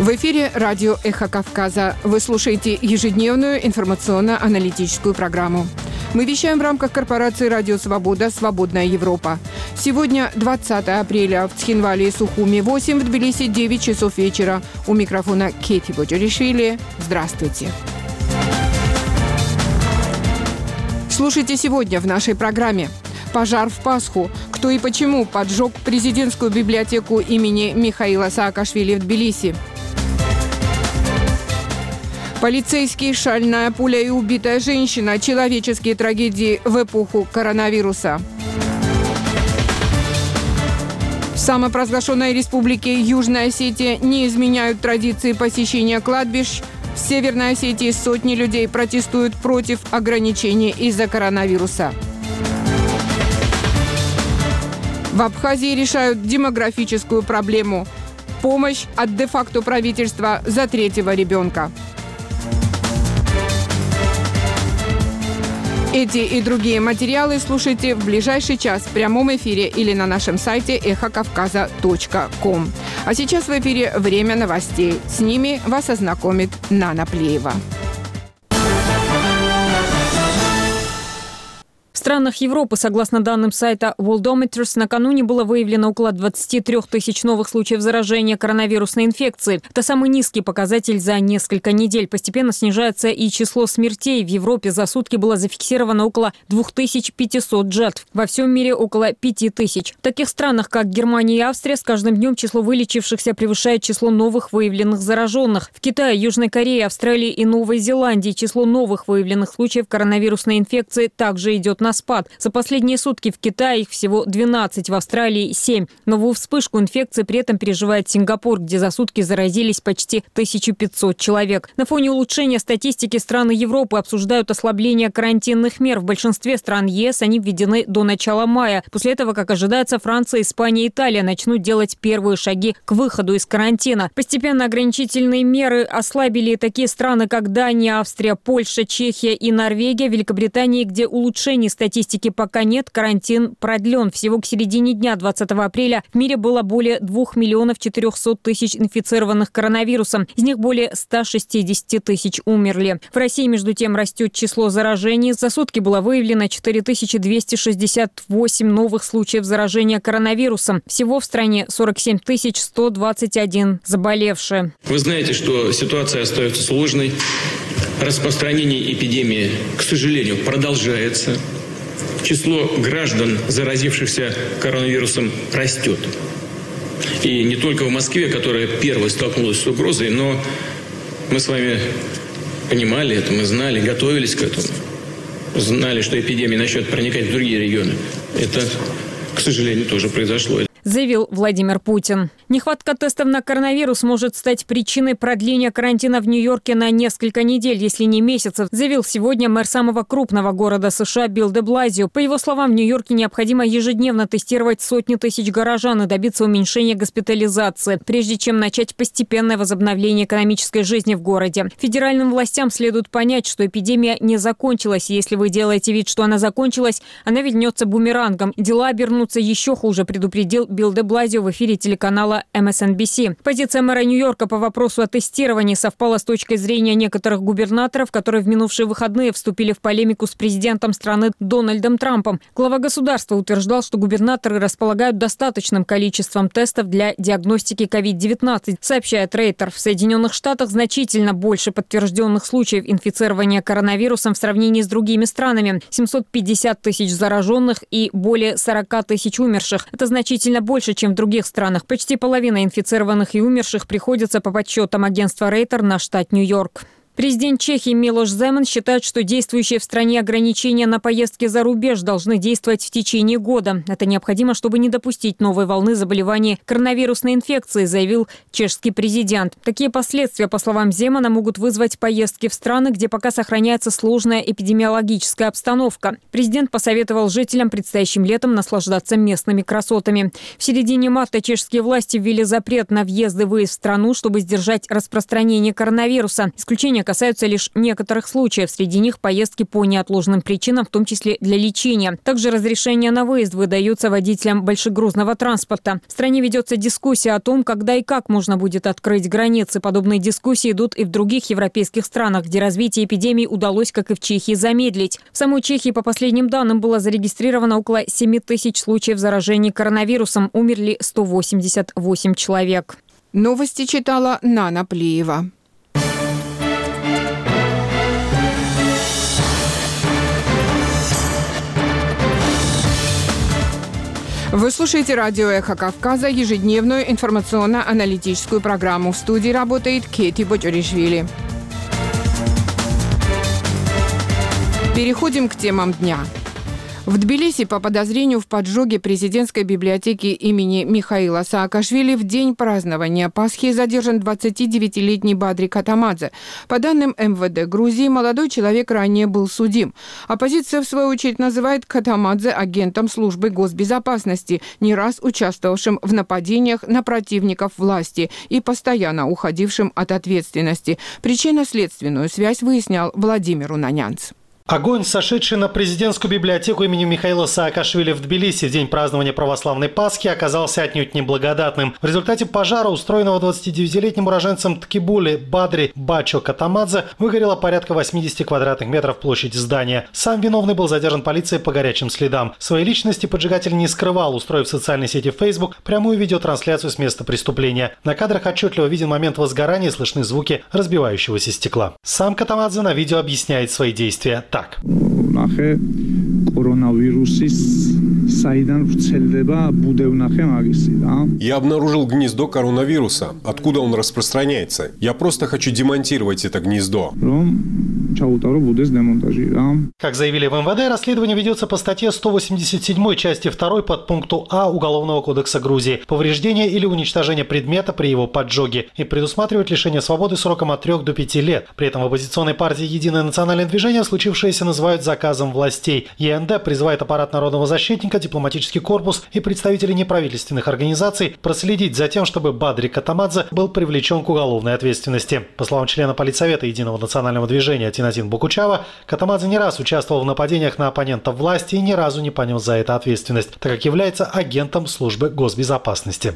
В эфире радио «Эхо Кавказа». Вы слушаете ежедневную информационно-аналитическую программу. Мы вещаем в рамках корпорации «Радио Свобода. Свободная Европа». Сегодня 20 апреля. В Цхинвале и Сухуми 8, в Тбилиси 9 часов вечера. У микрофона Кети Боджаришвили. Здравствуйте. Слушайте сегодня в нашей программе. Пожар в Пасху. Кто и почему поджег президентскую библиотеку имени Михаила Саакашвили в Тбилиси? Полицейский, шальная пуля и убитая женщина. Человеческие трагедии в эпоху коронавируса. В самопровозглашенной республике Южная Осетия не изменяют традиции посещения кладбищ. В Северной Осетии сотни людей протестуют против ограничений из-за коронавируса. В Абхазии решают демографическую проблему. Помощь от де-факто правительства за третьего ребенка. Эти и другие материалы слушайте в ближайший час в прямом эфире или на нашем сайте эхокавказа.ком. А сейчас в эфире время новостей. С ними вас ознакомит Нана Плеева. В странах Европы, согласно данным сайта Worldometers, накануне было выявлено около 23 тысяч новых случаев заражения коронавирусной инфекцией. Это самый низкий показатель за несколько недель. Постепенно снижается и число смертей. В Европе за сутки было зафиксировано около 2500 жертв. Во всем мире около 5000. В таких странах, как Германия и Австрия, с каждым днем число вылечившихся превышает число новых выявленных зараженных. В Китае, Южной Корее, Австралии и Новой Зеландии число новых выявленных случаев коронавирусной инфекции также идет на спад. За последние сутки в Китае их всего 12, в Австралии 7. Новую вспышку инфекции при этом переживает Сингапур, где за сутки заразились почти 1500 человек. На фоне улучшения статистики страны Европы обсуждают ослабление карантинных мер. В большинстве стран ЕС они введены до начала мая. После этого, как ожидается, Франция, Испания и Италия начнут делать первые шаги к выходу из карантина. Постепенно ограничительные меры ослабили такие страны, как Дания, Австрия, Польша, Чехия и Норвегия. В Великобритании, где улучшений статистики пока нет, карантин продлен. Всего к середине дня 20 апреля в мире было более 2 400 000 инфицированных коронавирусом. Из них более 160 тысяч умерли. В России, между тем, растет число заражений. За сутки было выявлено 4268 новых случаев заражения коронавирусом. Всего в стране 47 121 заболевшие. Вы знаете, что ситуация остается сложной. Распространение эпидемии, к сожалению, продолжается. Число граждан, заразившихся коронавирусом, растет. И не только в Москве, которая первой столкнулась с угрозой, но мы с вами понимали это, мы знали, готовились к этому. Знали, что эпидемия начнет проникать в другие регионы. Это, к сожалению, тоже произошло. Заявил Владимир Путин. Нехватка тестов на коронавирус может стать причиной продления карантина в Нью-Йорке на несколько недель, если не месяцев, заявил сегодня мэр самого крупного города США Билл де Блазио. По его словам, в Нью-Йорке необходимо ежедневно тестировать сотни тысяч горожан и добиться уменьшения госпитализации, прежде чем начать постепенное возобновление экономической жизни в городе. Федеральным властям следует понять, что эпидемия не закончилась. Если вы делаете вид, что она закончилась, она вернется бумерангом. Дела обернутся еще хуже, предупредил Билл де Блазио в эфире телеканала MSNBC. Позиция мэра Нью-Йорка по вопросу о тестировании совпала с точкой зрения некоторых губернаторов, которые в минувшие выходные вступили в полемику с президентом страны Дональдом Трампом. Глава государства утверждал, что губернаторы располагают достаточным количеством тестов для диагностики COVID-19, сообщает Рейтер. В Соединенных Штатах значительно больше подтвержденных случаев инфицирования коронавирусом в сравнении с другими странами. 750 тысяч зараженных и более 40 тысяч умерших. Это значительно больше, чем в других странах. Почти половина инфицированных и умерших приходится по подсчетам агентства Рейтер на штат Нью-Йорк. Президент Чехии Милош Земан считает, что действующие в стране ограничения на поездки за рубеж должны действовать в течение года. Это необходимо, чтобы не допустить новой волны заболеваний коронавирусной инфекцией, заявил чешский президент. Такие последствия, по словам Земана, могут вызвать поездки в страны, где пока сохраняется сложная эпидемиологическая обстановка. Президент посоветовал жителям предстоящим летом наслаждаться местными красотами. В середине марта чешские власти ввели запрет на въезд и выезд в страну, чтобы сдержать распространение коронавируса. Исключение касаются лишь некоторых случаев. Среди них поездки по неотложным причинам, в том числе для лечения. Также разрешения на выезд выдаются водителям большегрузного транспорта. В стране ведется дискуссия о том, когда и как можно будет открыть границы. Подобные дискуссии идут и в других европейских странах, где развитие эпидемии удалось, как и в Чехии, замедлить. В самой Чехии, по последним данным, было зарегистрировано около 7 тысяч случаев заражения коронавирусом. Умерли 188 человек. Новости читала Нана Плиева. Вы слушаете радио «Эхо Кавказа», ежедневную информационно-аналитическую программу. В студии работает Кети Боджоришвили. Переходим к темам дня. В Тбилиси по подозрению в поджоге президентской библиотеки имени Михаила Саакашвили в день празднования Пасхи задержан 29-летний Бадри Катамадзе. По данным МВД Грузии, молодой человек ранее был судим. Оппозиция, в свою очередь, называет Катамадзе агентом службы госбезопасности, не раз участвовавшим в нападениях на противников власти и постоянно уходившим от ответственности. Причинно-следственную связь выяснял Владимир Унанянц. Огонь, сошедший на президентскую библиотеку имени Михаила Саакашвили в Тбилиси в день празднования православной Пасхи, оказался отнюдь неблагодатным. В результате пожара, устроенного 29-летним уроженцем Ткибули Бадри Бачо Катамадзе, выгорело порядка 80 квадратных метров площади здания. Сам виновный был задержан полицией по горячим следам. Своей личности поджигатель не скрывал, устроив в социальной сети Facebook прямую видеотрансляцию с места преступления. На кадрах отчетливо виден момент возгорания и слышны звуки разбивающегося стекла. Сам Катамадзе на видео объясняет свои действия так. Я обнаружил гнездо коронавируса. Откуда он распространяется? Я просто хочу демонтировать это гнездо. Как заявили в МВД, расследование ведется по статье 187 части 2 подпункту А Уголовного кодекса Грузии «Повреждение или уничтожение предмета при его поджоге» и предусматривает лишение свободы сроком от 3 до 5 лет. При этом в оппозиционной партии «Единое национальное движение» случившееся называют заказом властей. ЕНД призывает аппарат народного защитника, дипломатический корпус и представителей неправительственных организаций проследить за тем, чтобы Бадри Катамадзе был привлечен к уголовной ответственности. По словам члена Политсовета Единого национального движения Тинатин Букучава, Катамадзе не раз участвовал в нападениях на оппонентов власти и ни разу не понес за это ответственность, так как является агентом службы госбезопасности.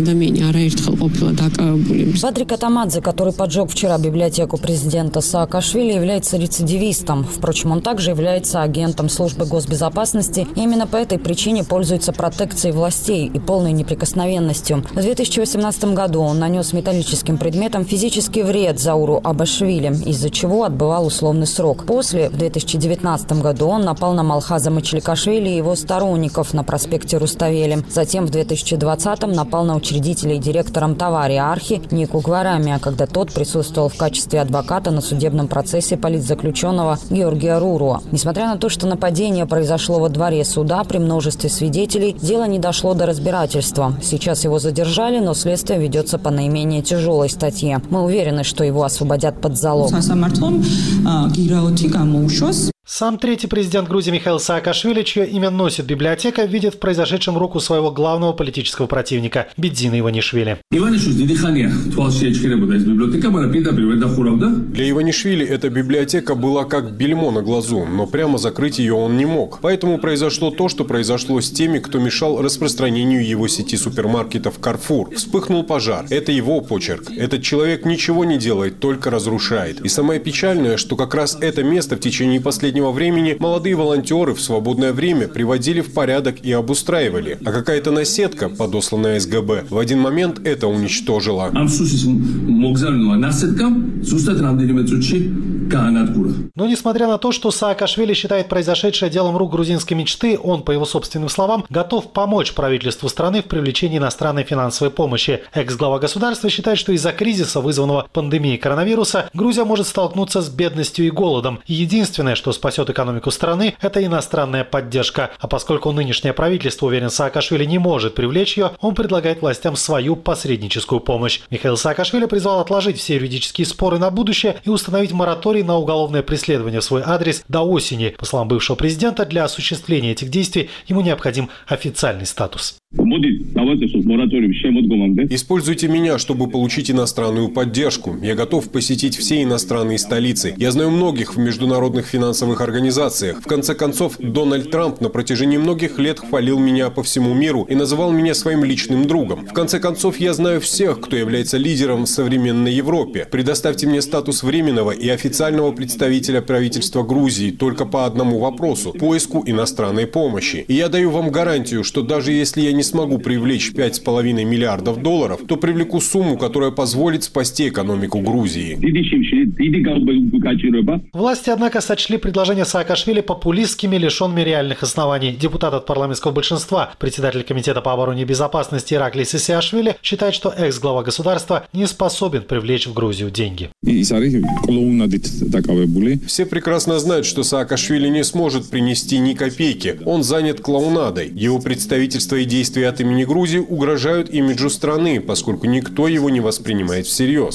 Бадри Катамадзе, который поджег вчера библиотеку президента Саакашвили, является рецидивистом. Впрочем, он также является агентом службы госбезопасности и именно по этой причине пользуется протекцией властей и полной неприкосновенностью. В 2018 году он нанес металлическим предметом физический вред Зауру Абашвили, из-за чего отбывал условный срок. После, в 2019 году, он напал на Малхаза Мачеликашвили и его сторонников на проспекте Руставели. Затем в 2020-м напал на учредителя и директора Мтавари Архи Нику Гварамия, когда тот присутствовал в качестве адвоката на судебном процессе политзаключенного Георгия Руруа. Несмотря на то, что нападение произошло во дворе суда при множестве свидетелей, дело не дошло до разбирательства. Сейчас его задержали, но следствие ведется по наименее тяжелой статье. Мы уверены, что его освободят под залог. Сам третий президент Грузии Михаил Саакашвили, чье имя носит библиотека, видит в произошедшем руку своего главного политического противника Бидзина Иванишвили. Для Иванишвили эта библиотека была как бельмо на глазу, но прямо закрыть ее он не мог. Поэтому произошло то, что произошло с теми, кто мешал распространению его сети супермаркетов «Карфур». Вспыхнул пожар. Это его почерк. Этот человек ничего не делает, только разрушает. И самое печальное, что как раз это место в течение последнего времени молодые волонтеры в свободное время приводили в порядок и обустраивали. А какая-то наседка, подосланная СГБ, в один момент это уничтожила. Но несмотря на то, что Саакашвили считает произошедшее делом рук грузинской мечты, он, по его собственным словам, готов помочь правительству страны в привлечении иностранной финансовой помощи. Экс-глава государства считает, что из-за кризиса, вызванного пандемией коронавируса, Грузия может столкнуться с бедностью и голодом. И единственное, что спасет экономику страны, это иностранная поддержка. А поскольку нынешнее правительство, уверен Саакашвили, не может привлечь ее, он предлагает властям свою посредническую помощь. Михаил Саакашвили призвал отложить все юридические споры на будущее и установить мораторий на уголовное преследование в свой адрес до осени. По словам бывшего президента, для осуществления этих действий ему необходим официальный статус. Используйте меня, чтобы получить иностранную поддержку. Я готов посетить все иностранные столицы. Я знаю многих в международных финансовых организациях. В конце концов, Дональд Трамп на протяжении многих лет хвалил меня по всему миру и называл меня своим личным другом. В конце концов, я знаю всех, кто является лидером в современной Европе. Предоставьте мне статус временного и официального представителя правительства Грузии только по одному вопросу – поиску иностранной помощи. И я даю вам гарантию, что даже если я не смогу привлечь $5,5 миллиардов, то привлеку сумму, которая позволит спасти экономику Грузии. Власти, однако, сочли предложение Саакашвили популистскими, лишенными реальных оснований. Депутат от парламентского большинства, председатель комитета по обороне и безопасности Ираклий Сисиашвили считает, что экс-глава государства не способен привлечь в Грузию деньги. Все прекрасно знают, что Саакашвили не сможет принести ни копейки. Он занят клоунадой. Его представительство и действия от имени Грузии угрожают имиджу страны, поскольку никто его не воспринимает всерьез.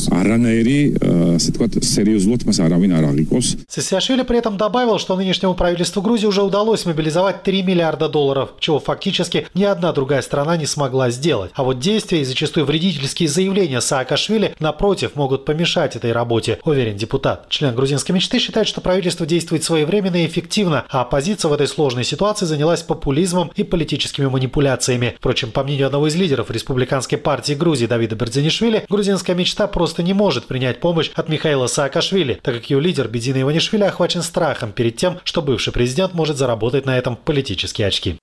Сисиашвили при этом добавил, что нынешнему правительству Грузии уже удалось мобилизовать $3 миллиарда, чего фактически ни одна другая страна не смогла сделать. А вот действия и зачастую вредительские заявления Саакашвили, напротив, могут помешать этой работе, уверен депутат. Член грузинской мечты считает, что правительство действует своевременно и эффективно, а оппозиция в этой сложной ситуации занялась популизмом и политическими манипуляциями. Впрочем, по мнению одного из лидеров республиканской партии Грузии Давида Бердзинишвили, грузинская мечта просто не может принять помощь от Михаила Саакашвили, так как ее лидер Бедзина Иванишвили охвачен страхом перед тем, что бывший президент может заработать на этом политические очки.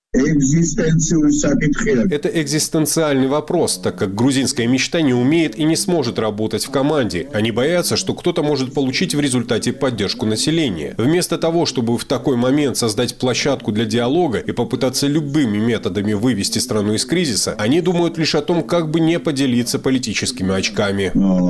Это экзистенциальный вопрос, так как грузинская мечта не умеет и не сможет работать в команде. Они боятся, что кто-то может получить в результате поддержку населения. Вместо того, чтобы в такой момент создать площадку для диалога и попытаться любыми методами вывести страну из кризиса, они думают лишь о том, как бы не поделиться политическими очками.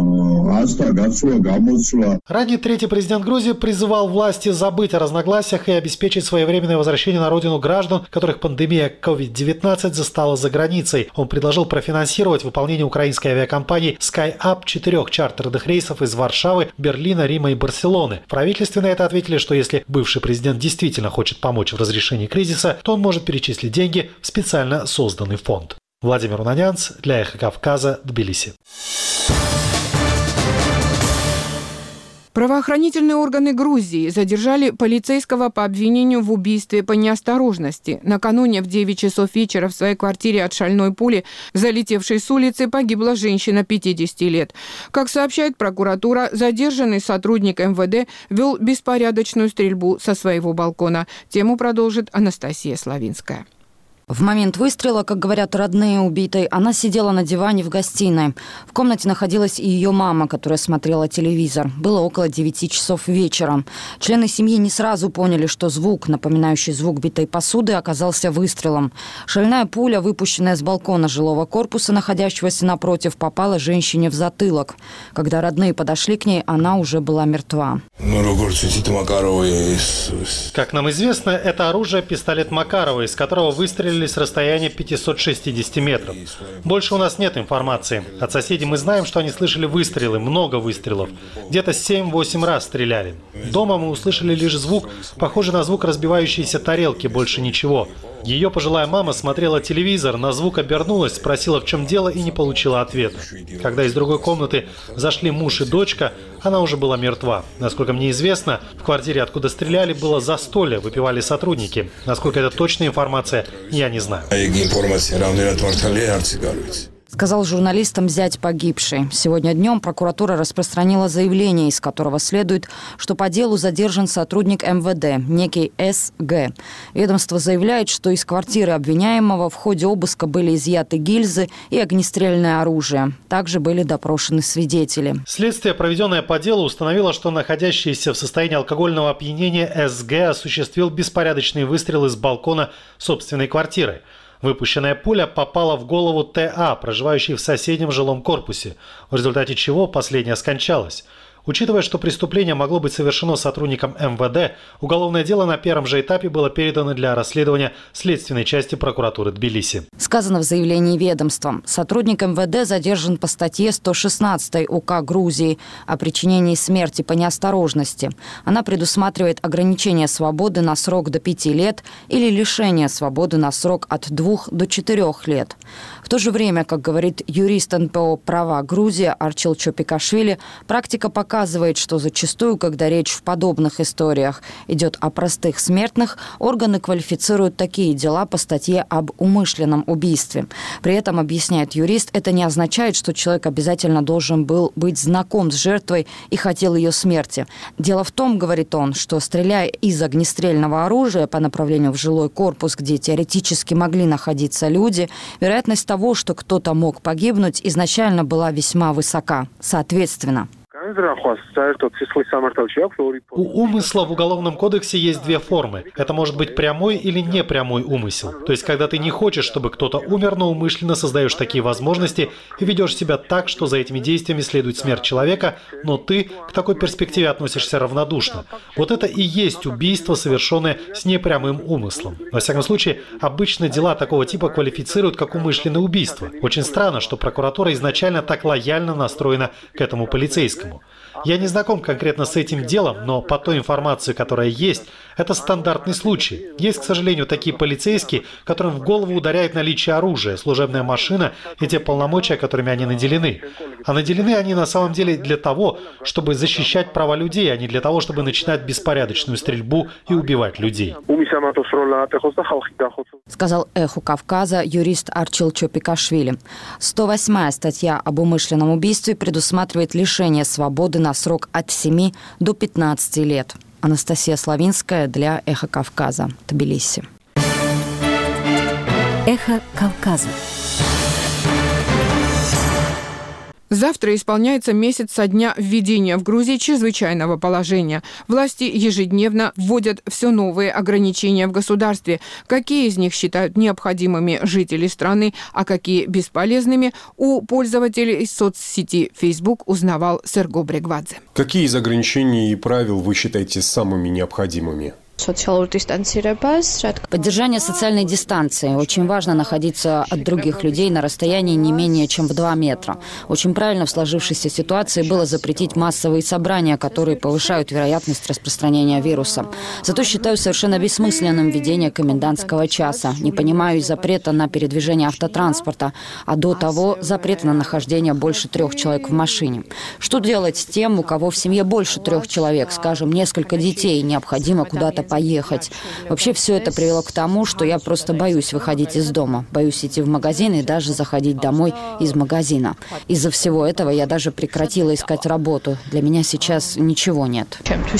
Ранее третий президент Грузии призывал власти забыть о разногласиях и обеспечить своевременное возвращение на родину граждан, которых пандемия COVID-19 застала за границей. Он предложил профинансировать выполнение украинской авиакомпании SkyUp 4 чартерных рейсов из Варшавы, Берлина, Рима и Барселоны. В правительстве на это ответили, что если бывший президент действительно хочет помочь в разрешении кризиса, то он может перечислить деньги в специально созданный фонд. Владимир Унанянц для Эхо Кавказа, Тбилиси. Правоохранительные органы Грузии задержали полицейского по обвинению в убийстве по неосторожности. Накануне в 9 часов вечера в своей квартире от шальной пули, залетевшей с улицы, погибла женщина 50 лет. Как сообщает прокуратура, задержанный сотрудник МВД вел беспорядочную стрельбу со своего балкона. Тему продолжит Анастасия Славинская. В момент выстрела, как говорят родные убитой, она сидела на диване в гостиной. В комнате находилась и ее мама, которая смотрела телевизор. Было около 9 часов вечера. Члены семьи не сразу поняли, что звук, напоминающий звук битой посуды, оказался выстрелом. Шальная пуля, выпущенная с балкона жилого корпуса, находящегося напротив, попала женщине в затылок. Когда родные подошли к ней, она уже была мертва. Как нам известно, это оружие пистолет Макарова, из которого выстрелили с расстояния 560 метров. Больше у нас нет информации. От соседей мы знаем, что они слышали выстрелы, много выстрелов. Где-то 7-8 раз стреляли. Дома мы услышали лишь звук, похожий на звук разбивающейся тарелки, больше ничего. Ее пожилая мама смотрела телевизор, на звук обернулась, спросила, в чем дело, и не получила ответа. Когда из другой комнаты зашли муж и дочка, она уже была мертва. Насколько мне известно, в квартире, откуда стреляли, было застолье, выпивали сотрудники. Насколько это точная информация, я не знаю. Сказал журналистам зять погибшей. Сегодня днем прокуратура распространила заявление, из которого следует, что по делу задержан сотрудник МВД, некий СГ. Ведомство заявляет, что из квартиры обвиняемого в ходе обыска были изъяты гильзы и огнестрельное оружие. Также были допрошены свидетели. Следствие, проведенное по делу, установило, что находящийся в состоянии алкогольного опьянения СГ осуществил беспорядочный выстрел из балкона собственной квартиры. Выпущенная пуля попала в голову ТА, проживающей в соседнем жилом корпусе, в результате чего последняя скончалась. Учитывая, что преступление могло быть совершено сотрудником МВД, уголовное дело на первом же этапе было передано для расследования следственной части прокуратуры Тбилиси. Сказано в заявлении ведомства. Сотрудник МВД задержан по статье 116 УК Грузии о причинении смерти по неосторожности. Она предусматривает ограничение свободы на срок до 5 лет или лишение свободы на срок от 2 до 4 лет. В то же время, как говорит юрист НПО «Права Грузия» Арчил Чопикашвили, практика показывает, что зачастую, когда речь в подобных историях идет о простых смертных, органы квалифицируют такие дела по статье об умышленном убийстве. При этом, объясняет юрист, это не означает, что человек обязательно должен был быть знаком с жертвой и хотел ее смерти. Дело в том, говорит он, что стреляя из огнестрельного оружия по направлению в жилой корпус, где теоретически могли находиться люди, вероятность того, что кто-то мог погибнуть, изначально была весьма высока. Соответственно, у умысла в Уголовном кодексе есть две формы. Это может быть прямой или непрямой умысел. То есть, когда ты не хочешь, чтобы кто-то умер, но умышленно создаешь такие возможности и ведешь себя так, что за этими действиями следует смерть человека, но ты к такой перспективе относишься равнодушно. Вот это и есть убийство, совершенное с непрямым умыслом. Во всяком случае, обычно дела такого типа квалифицируют как умышленное убийство. Очень странно, что прокуратура изначально так лояльно настроена к этому полицейскому. Я не знаком конкретно с этим делом, но по той информации, которая есть, это стандартный случай. Есть, к сожалению, такие полицейские, которым в голову ударяет наличие оружия, служебная машина и те полномочия, которыми они наделены. А наделены они на самом деле для того, чтобы защищать права людей, а не для того, чтобы начинать беспорядочную стрельбу и убивать людей. Сказал «Эху Кавказа» юрист Арчил Чопикашвили. 108-я статья об умышленном убийстве предусматривает лишение свободы на срок от 7 до 15 лет. Анастасия Славинская для «Эхо Кавказа», Тбилиси. «Эхо Кавказа». Завтра исполняется месяц со дня введения в Грузии чрезвычайного положения. Власти ежедневно вводят все новые ограничения в государстве. Какие из них считают необходимыми жители страны, а какие бесполезными, у пользователей соцсети Facebook узнавал Серго Брегвадзе. Какие из ограничений и правил вы считаете самыми необходимыми? Поддержание социальной дистанции. Очень важно находиться от других людей на расстоянии не менее чем в 2 метра. Очень правильно в сложившейся ситуации было запретить массовые собрания, которые повышают вероятность распространения вируса. Зато считаю совершенно бессмысленным введение комендантского часа. Не понимаю и запрета на передвижение автотранспорта, а до того запрета на нахождение больше 3 человек в машине. Что делать с тем, у кого в семье больше 3 человек, скажем, несколько детей, необходимо куда-то поехать. Вообще все это привело к тому, что я просто боюсь выходить из дома, боюсь идти в магазин и даже заходить домой из магазина. Из-за всего этого я даже прекратила искать работу. Для меня сейчас ничего нет.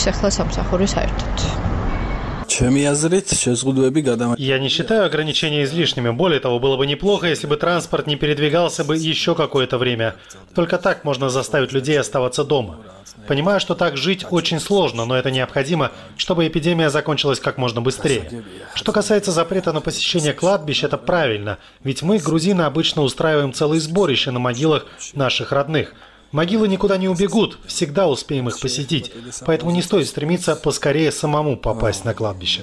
Я не считаю ограничения излишними. Более того, было бы неплохо, если бы транспорт не передвигался бы еще какое-то время. Только так можно заставить людей оставаться дома. Понимаю, что так жить очень сложно, но это необходимо, чтобы эпидемия закончилась как можно быстрее. Что касается запрета на посещение кладбищ, это правильно, ведь мы, грузины, обычно устраиваем целые сборища на могилах наших родных. Могилы никуда не убегут, всегда успеем их посетить, поэтому не стоит стремиться поскорее самому попасть на кладбище.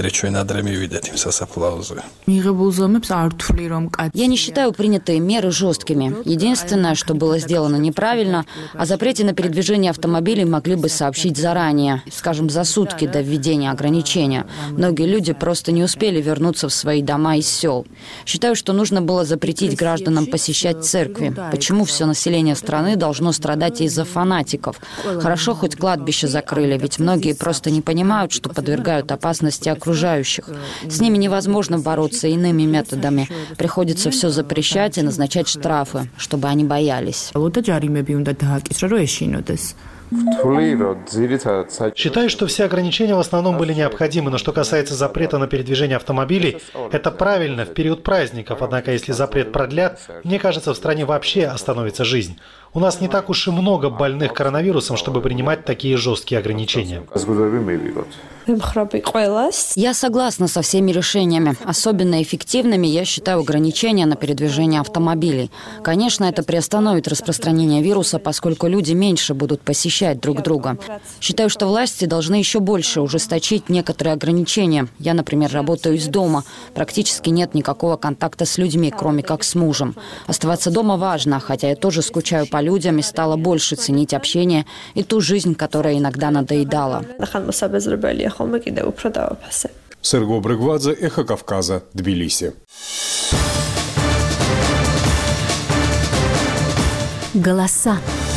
Я не считаю принятые меры жесткими. Единственное, что было сделано неправильно, о запрете на передвижение автомобилей могли бы сообщить заранее, скажем, за сутки до введения ограничения. Многие люди просто не успели вернуться в свои дома из сел. Считаю, что нужно было запретить гражданам посещать церкви. Почему все население страны должно страдать из-за фанатиков? Хорошо, хоть кладбище закрыли, ведь многие просто не понимают, что подвергают опасности окружающих. С ними невозможно бороться иными методами. Приходится все запрещать и назначать штрафы, чтобы они боялись. Считаю, что все ограничения в основном были необходимы, но что касается запрета на передвижение автомобилей, это правильно в период праздников, однако если запрет продлят, мне кажется, в стране вообще остановится жизнь. У нас не так уж и много больных коронавирусом, чтобы принимать такие жесткие ограничения. Я согласна со всеми решениями. Особенно эффективными я считаю ограничения на передвижение автомобилей. Конечно, это приостановит распространение вируса, поскольку люди меньше будут посещать защищать друг друга. Считаю, что власти должны еще больше ужесточить некоторые ограничения. Я, например, работаю из дома. Практически нет никакого контакта с людьми, кроме как с мужем. Оставаться дома важно, хотя я тоже скучаю по людям и стала больше ценить общение и ту жизнь, которая иногда надоедала. Серго Брыгвадзе, Эхо Кавказа, Тбилиси. Голоса.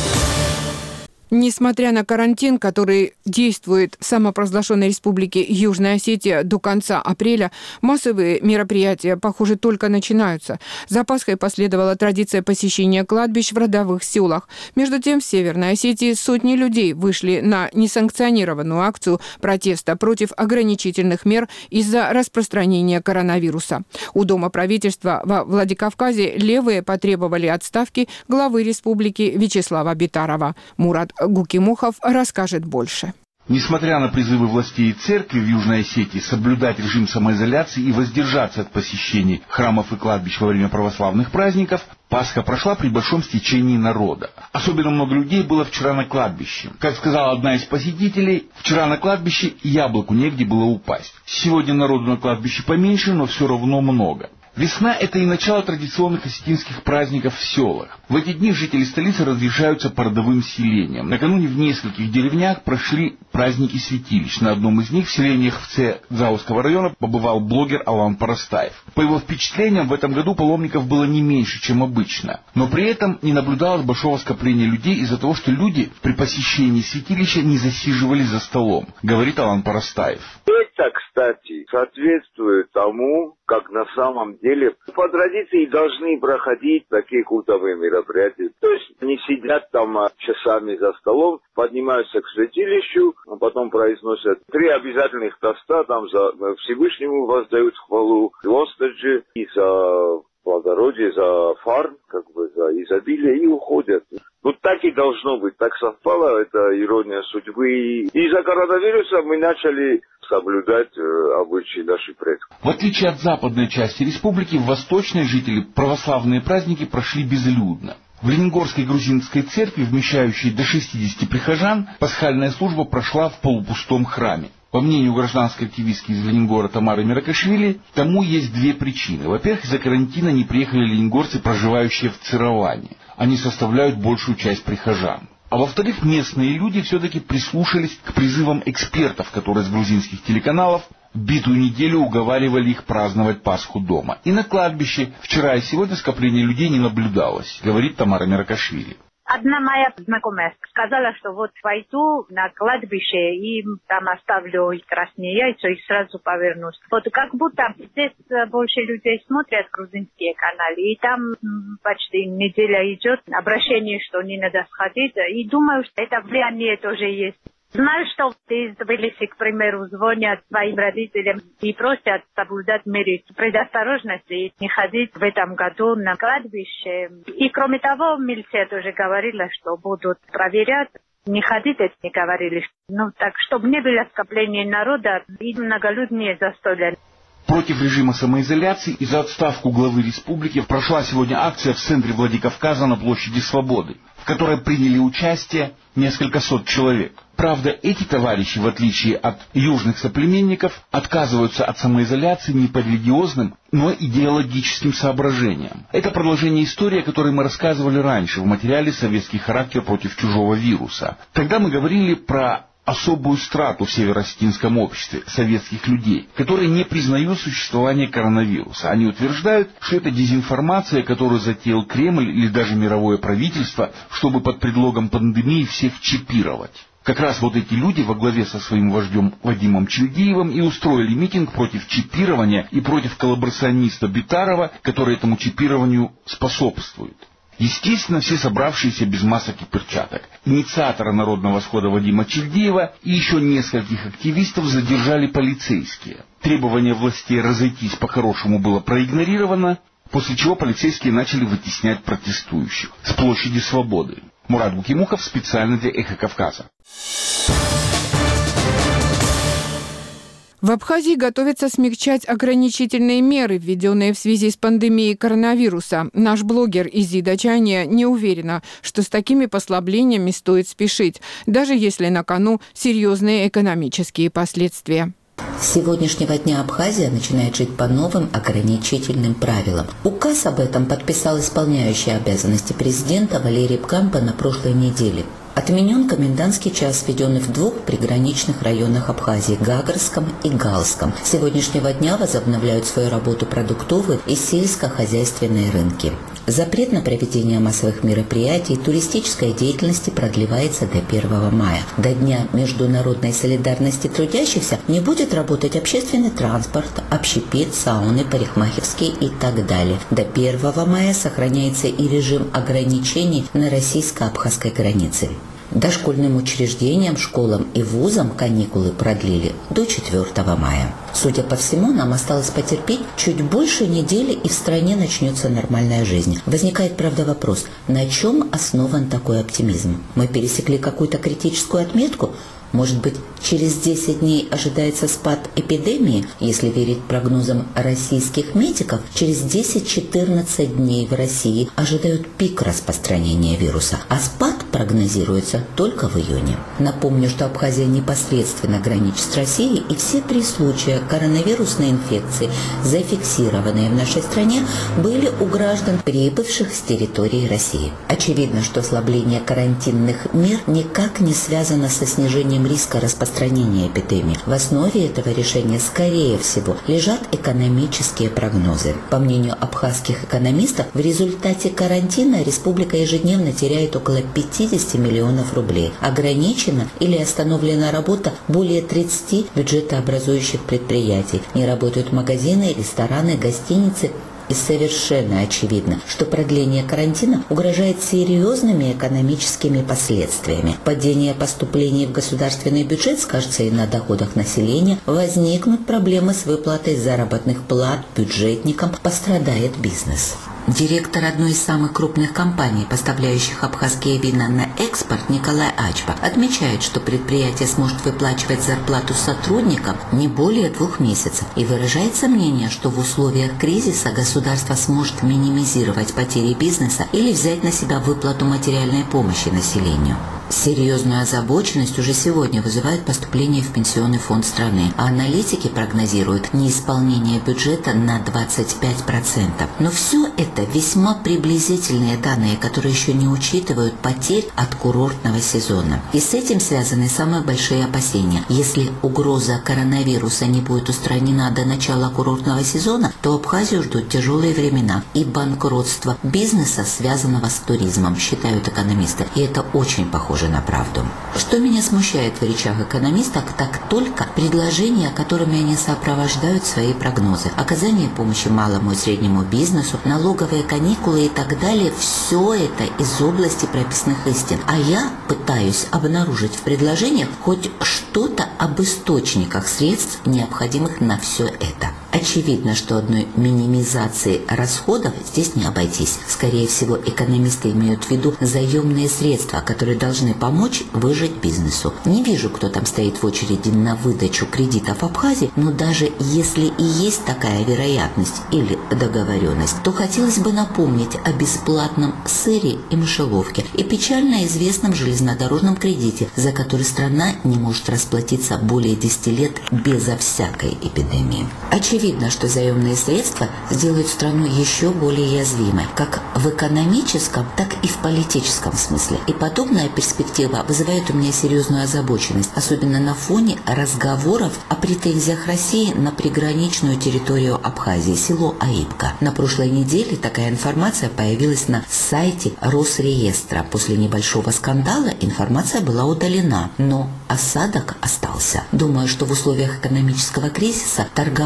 Несмотря на карантин, который действует в самопровозглашенной республике Южная Осетия до конца апреля, массовые мероприятия, похоже, только начинаются. За Пасхой последовала традиция посещения кладбищ в родовых селах. Между тем, в Северной Осетии сотни людей вышли на несанкционированную акцию протеста против ограничительных мер из-за распространения коронавируса. У Дома правительства во Владикавказе левые потребовали отставки главы республики Вячеслава Битарова. Мурат Гукимухов расскажет больше. Несмотря на призывы властей и церкви в Южной Осетии соблюдать режим самоизоляции и воздержаться от посещений храмов и кладбищ во время православных праздников, Пасха прошла при большом стечении народа. Особенно много людей было вчера на кладбище. Как сказала одна из посетителей, вчера на кладбище яблоку негде было упасть. Сегодня народу на кладбище поменьше, но все равно много. Весна – это и начало традиционных осетинских праздников в селах. В эти дни жители столицы разъезжаются по родовым селениям. Накануне в нескольких деревнях прошли праздники святилищ. На одном из них в селениях в Дзауского района побывал блогер Алан Парастаев. По его впечатлениям, в этом году паломников было не меньше, чем обычно. Но при этом не наблюдалось большого скопления людей из-за того, что люди при посещении святилища не засиживались за столом, говорит Алан Парастаев. Это, кстати, соответствует тому, как на самом деле по традиции должны проходить такие культовые мероприятия. То есть они сидят там часами за столом, поднимаются к святилищу, а потом произносят 3 обязательных тоста, там за Всевышнему воздают хвалу, Господи, и за плодородие, за фарм, за изобилие, и уходят. Вот так и должно быть, так совпало, это ирония судьбы. Из-за коронавируса мы начали соблюдать обычаи наших предков. В отличие от западной части республики, в восточной жители православные праздники прошли безлюдно. В Ленигорской грузинской церкви, вмещающей до 60 прихожан, пасхальная служба прошла в полупустом храме. По мнению гражданской активистки из Ленингора Тамары Миракашвили, тому есть 2 причины. Во-первых, из-за карантина не приехали ленингорцы, проживающие в Цироване. Они составляют большую часть прихожан. А во-вторых, местные люди все-таки прислушались к призывам экспертов, которые с грузинских телеканалов битую неделю уговаривали их праздновать Пасху дома. И на кладбище вчера и сегодня скопление людей не наблюдалось, говорит Тамара Миракашвили. Одна моя знакомая сказала, что вот пойду на кладбище и там оставлю красные яйца и сразу повернусь. Вот как будто здесь больше людей смотрят грузинские каналы, и там почти неделя идет обращение, что не надо сходить, и думаю, что это влияние тоже есть. Знаю, что из Тбилиси, к примеру, звонят своим родителям и просят соблюдать меры предосторожности и не ходить в этом году на кладбище. И кроме того, милиция тоже говорила, что будут проверять. Не ходить, это не говорили. Ну, так, чтобы не было скопления народа и многолюдные застолья. Против режима самоизоляции и за отставку главы республики прошла сегодня акция в центре Владикавказа на площади Свободы, в которой приняли участие несколько сот человек. Правда, эти товарищи, в отличие от южных соплеменников, отказываются от самоизоляции не по религиозным, но идеологическим соображениям. Это продолжение истории, о которой мы рассказывали раньше в материале «Советский характер против чужого вируса». Тогда мы говорили про особую страту в северо-осетинском обществе советских людей, которые не признают существование коронавируса. Они утверждают, что это дезинформация, которую затеял Кремль или даже мировое правительство, чтобы под предлогом пандемии всех чипировать. Как раз вот эти люди во главе со своим вождем Вадимом Чильдиевым и устроили митинг против чипирования и против коллаборациониста Битарова, который этому чипированию способствует. Естественно, все собравшиеся без масок и перчаток. Инициатора народного схода Вадима Чильдиева и еще нескольких активистов задержали полицейские. Требование властей разойтись по-хорошему было проигнорировано, после чего полицейские начали вытеснять протестующих с площади Свободы. Мурат Гукимухов специально для Эхо Кавказа. В Абхазии готовятся смягчать ограничительные меры, введенные в связи с пандемией коронавируса. Наш блогер Изида Чания не уверена, что с такими послаблениями стоит спешить, даже если на кону серьезные экономические последствия. С сегодняшнего дня Абхазия начинает жить по новым ограничительным правилам. Указ об этом подписал исполняющий обязанности президента Валерий Пкампа на прошлой неделе. Отменен комендантский час, введенный в 2 приграничных районах Абхазии – Гагарском и Галском. С сегодняшнего дня возобновляют свою работу продуктовые и сельскохозяйственные рынки. Запрет на проведение массовых мероприятий и туристической деятельности продлевается до 1 мая. До Дня международной солидарности трудящихся не будет работать общественный транспорт, общепит, сауны, парикмахерские и так далее. До 1 мая сохраняется и режим ограничений на российско-абхазской границе. Дошкольным учреждениям, школам и вузам каникулы продлили до 4 мая. Судя по всему, нам осталось потерпеть чуть больше недели, и в стране начнется нормальная жизнь. Возникает, правда, вопрос, на чем основан такой оптимизм? Мы пересекли какую-то критическую отметку? Может быть, через 10 дней ожидается спад эпидемии? Если верить прогнозам российских медиков, через 10-14 дней в России ожидают пик распространения вируса, а спад прогнозируется только в июне. Напомню, что Абхазия непосредственно граничит с Россией, и все 3 случая коронавирусной инфекции, зафиксированные в нашей стране, были у граждан, прибывших с территории России. Очевидно, что ослабление карантинных мер никак не связано со снижением риска распространения эпидемии. В основе этого решения, скорее всего, лежат экономические прогнозы. По мнению абхазских экономистов, в результате карантина республика ежедневно теряет около 50 миллионов рублей. Ограничена или остановлена работа более 30 бюджетообразующих предприятий. Не работают магазины, рестораны, гостиницы. И совершенно очевидно, что продление карантина угрожает серьезными экономическими последствиями. Падение поступлений в государственный бюджет скажется и на доходах населения, возникнут проблемы с выплатой заработных плат бюджетникам, пострадает бизнес. Директор одной из самых крупных компаний, поставляющих абхазские вина на экспорт, Николай Ачба, отмечает, что предприятие сможет выплачивать зарплату сотрудникам не более 2 месяцев, и выражает сомнение, что в условиях кризиса государство сможет минимизировать потери бизнеса или взять на себя выплату материальной помощи населению. Серьезную озабоченность уже сегодня вызывает поступление в пенсионный фонд страны, а аналитики прогнозируют неисполнение бюджета на 25%. Но все это весьма приблизительные данные, которые еще не учитывают потерь от курортного сезона. И с этим связаны самые большие опасения. Если угроза коронавируса не будет устранена до начала курортного сезона, то Абхазию ждут тяжелые времена и банкротство бизнеса, связанного с туризмом, считают экономисты. И это очень похоже на правду. Что меня смущает в речах экономистов, так только предложения, которыми они сопровождают свои прогнозы. Оказание помощи малому и среднему бизнесу, налоговые каникулы и так далее. Все это из области прописных истин. А я пытаюсь обнаружить в предложениях хоть что-то об источниках средств, необходимых на все это. Очевидно, что одной минимизации расходов здесь не обойтись. Скорее всего, экономисты имеют в виду заемные средства, которые должны помочь выжить бизнесу. Не вижу, кто там стоит в очереди на выдачу кредитов Абхазии, но даже если и есть такая вероятность или договоренность, то хотелось бы напомнить о бесплатном сыре и мышеловке и печально известном железнодорожном кредите, за который страна не может расплатиться более 10 лет безо всякой эпидемии. Очевидно, что заемные средства сделают страну еще более уязвимой, как в экономическом, так и в политическом смысле. И подобная перспектива вызывает у меня серьезную озабоченность, особенно на фоне разговоров о претензиях России на приграничную территорию Абхазии, село Аибка. На прошлой неделе такая информация появилась на сайте Росреестра. После небольшого скандала информация была удалена, но осадок остался. Думаю, что в условиях экономического кризиса торговаться